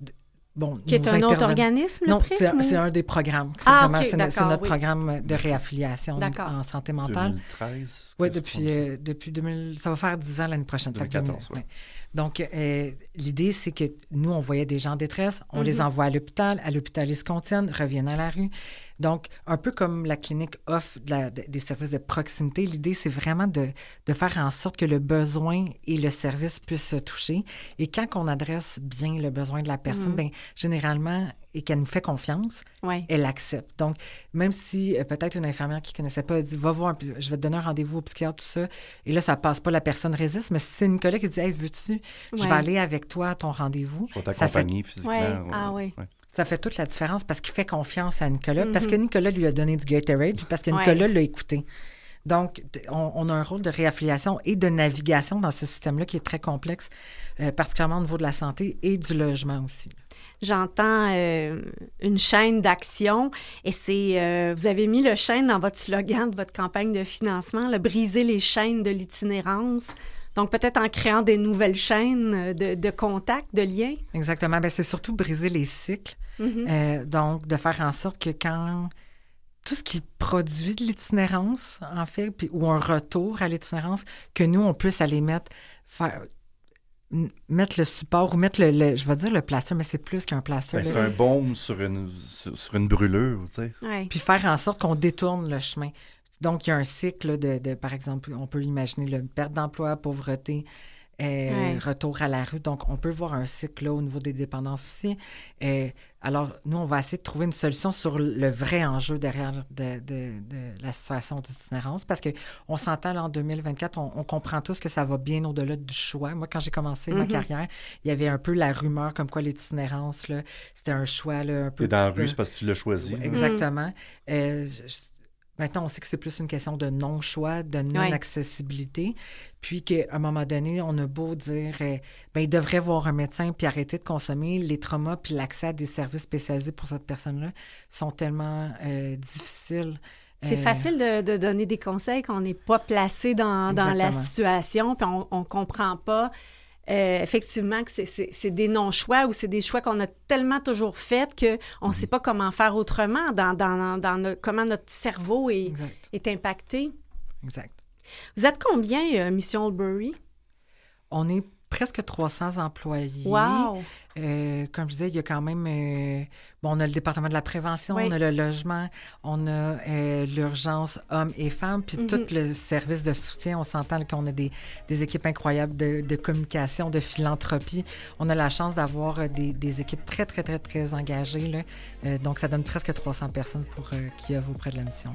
[SPEAKER 4] bon,
[SPEAKER 1] qui est un autre organisme, le
[SPEAKER 4] non,
[SPEAKER 1] prisme?
[SPEAKER 4] C'est, c'est un des programmes. C'est,
[SPEAKER 1] ah,
[SPEAKER 4] vraiment,
[SPEAKER 1] okay,
[SPEAKER 4] c'est, c'est notre
[SPEAKER 1] oui.
[SPEAKER 4] programme de réaffiliation d'accord. en santé mentale.
[SPEAKER 5] deux mille treize
[SPEAKER 4] Oui, depuis, euh, depuis deux mille... Ça va faire dix ans l'année prochaine.
[SPEAKER 5] deux mille quatorze, oui. Ouais.
[SPEAKER 4] Donc, euh, l'idée, c'est que nous, on voyait des gens en détresse, on mm-hmm. les envoie à l'hôpital, à l'hôpital, ils se contiennent, reviennent à la rue. Donc, un peu comme la clinique offre de la, de, des services de proximité, l'idée, c'est vraiment de, de faire en sorte que le besoin et le service puissent se toucher. Et quand on adresse bien le besoin de la personne, mm-hmm. bien, généralement, et qu'elle nous fait confiance,
[SPEAKER 1] ouais.
[SPEAKER 4] elle accepte. Donc, même si euh, peut-être une infirmière qui ne connaissait pas, elle dit « Va voir, je vais te donner un rendez-vous au psychiatre, tout ça. » Et là, ça ne passe pas, la personne résiste. Mais si c'est Nicolas qui dit « Hey, veux-tu, ouais. je vais aller avec toi à ton rendez-vous. »
[SPEAKER 5] Je vais t'accompagner fait... physiquement.
[SPEAKER 1] Ouais. Ah oui. Ouais.
[SPEAKER 4] Ça fait toute la différence parce qu'il fait confiance à Nicolas, mm-hmm. parce que Nicolas lui a donné du Gatorade, parce que Nicolas ouais. l'a écouté. Donc, on, on a un rôle de réaffiliation et de navigation dans ce système-là qui est très complexe, euh, particulièrement au niveau de la santé et du logement aussi.
[SPEAKER 1] J'entends euh, une chaîne d'action et c'est, euh, vous avez mis le chaîne dans votre slogan de votre campagne de financement, le briser les chaînes de l'itinérance. Donc, peut-être en créant des nouvelles chaînes de, de contacts, de liens. Exactement.
[SPEAKER 4] Bien, c'est surtout briser les cycles.
[SPEAKER 1] Mm-hmm.
[SPEAKER 4] Euh, donc, de faire en sorte que quand tout ce qui produit de l'itinérance, en fait, puis, ou un retour à l'itinérance, que nous, on puisse aller mettre, faire, mettre le support ou mettre le, le je vais dire le plaster, mais c'est plus qu'un plaster.
[SPEAKER 5] Ben, c'est un baume sur une, sur, sur une brûlure, tu sais.
[SPEAKER 1] Ouais.
[SPEAKER 4] Puis faire en sorte qu'on détourne le chemin. Donc, il y a un cycle de, de par exemple, on peut imaginer la perte d'emploi, pauvreté, euh,
[SPEAKER 1] ouais.
[SPEAKER 4] retour à la rue. Donc, on peut voir un cycle là au niveau des dépendances aussi. Euh, alors, nous, on va essayer de trouver une solution sur le vrai enjeu derrière de, de, de la situation d'itinérance parce qu'on s'entend là en deux mille vingt-quatre, on, on comprend tous que ça va bien au-delà du choix. Moi, quand j'ai commencé mm-hmm. ma carrière, il y avait un peu la rumeur comme quoi l'itinérance, là, c'était un choix là, un peu...
[SPEAKER 5] Et dans la rue, c'est parce que tu l'as choisi.
[SPEAKER 4] Exactement. Mm. Euh, je, Maintenant, on sait que c'est plus une question de non-choix, de non-accessibilité, oui. Puis qu'à un moment donné, on a beau dire euh, bien, il devrait voir un médecin puis arrêter de consommer, les traumas puis l'accès à des services spécialisés pour cette personne-là sont tellement euh, difficiles.
[SPEAKER 1] C'est euh... facile de, de donner des conseils qu'on n'est pas placé dans, dans la situation puis on ne comprend pas. Euh, effectivement, que c'est, c'est, c'est des non-choix ou c'est des choix qu'on a tellement toujours faits qu'on ne sait pas comment faire autrement dans, dans, dans notre, comment notre cerveau est, est impacté.
[SPEAKER 4] Exact.
[SPEAKER 1] Vous êtes combien, euh, Mission Oldbury?
[SPEAKER 4] On est presque trois cents employés.
[SPEAKER 1] Wow!
[SPEAKER 4] Euh, comme je disais, il y a quand même... Euh, bon, on a le département de la prévention, oui. on a le logement, on a euh, l'urgence hommes et femmes, puis mm-hmm. tout le service de soutien. On s'entend qu'on a des, des équipes incroyables de, de communication, de philanthropie. On a la chance d'avoir des, des équipes très, très, très, très engagées. Là. Euh, donc, ça donne presque trois cents personnes pour, euh, qui œuvrent auprès de la mission.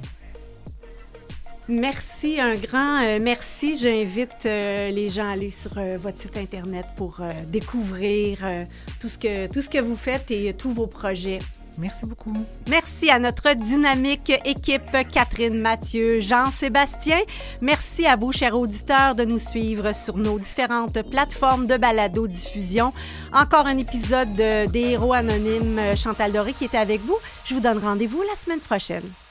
[SPEAKER 1] Merci, un grand euh, merci. J'invite euh, les gens à aller sur euh, votre site Internet pour euh, découvrir euh, tout ce que, tout ce que vous faites et tous vos projets.
[SPEAKER 4] Merci beaucoup.
[SPEAKER 1] Merci à notre dynamique équipe Catherine, Mathieu, Jean-Sébastien. Merci à vous, chers auditeurs, de nous suivre sur nos différentes plateformes de balado-diffusion. Encore un épisode de, des Héros Anonymes, Chantal Doré qui était avec vous. Je vous donne rendez-vous la semaine prochaine.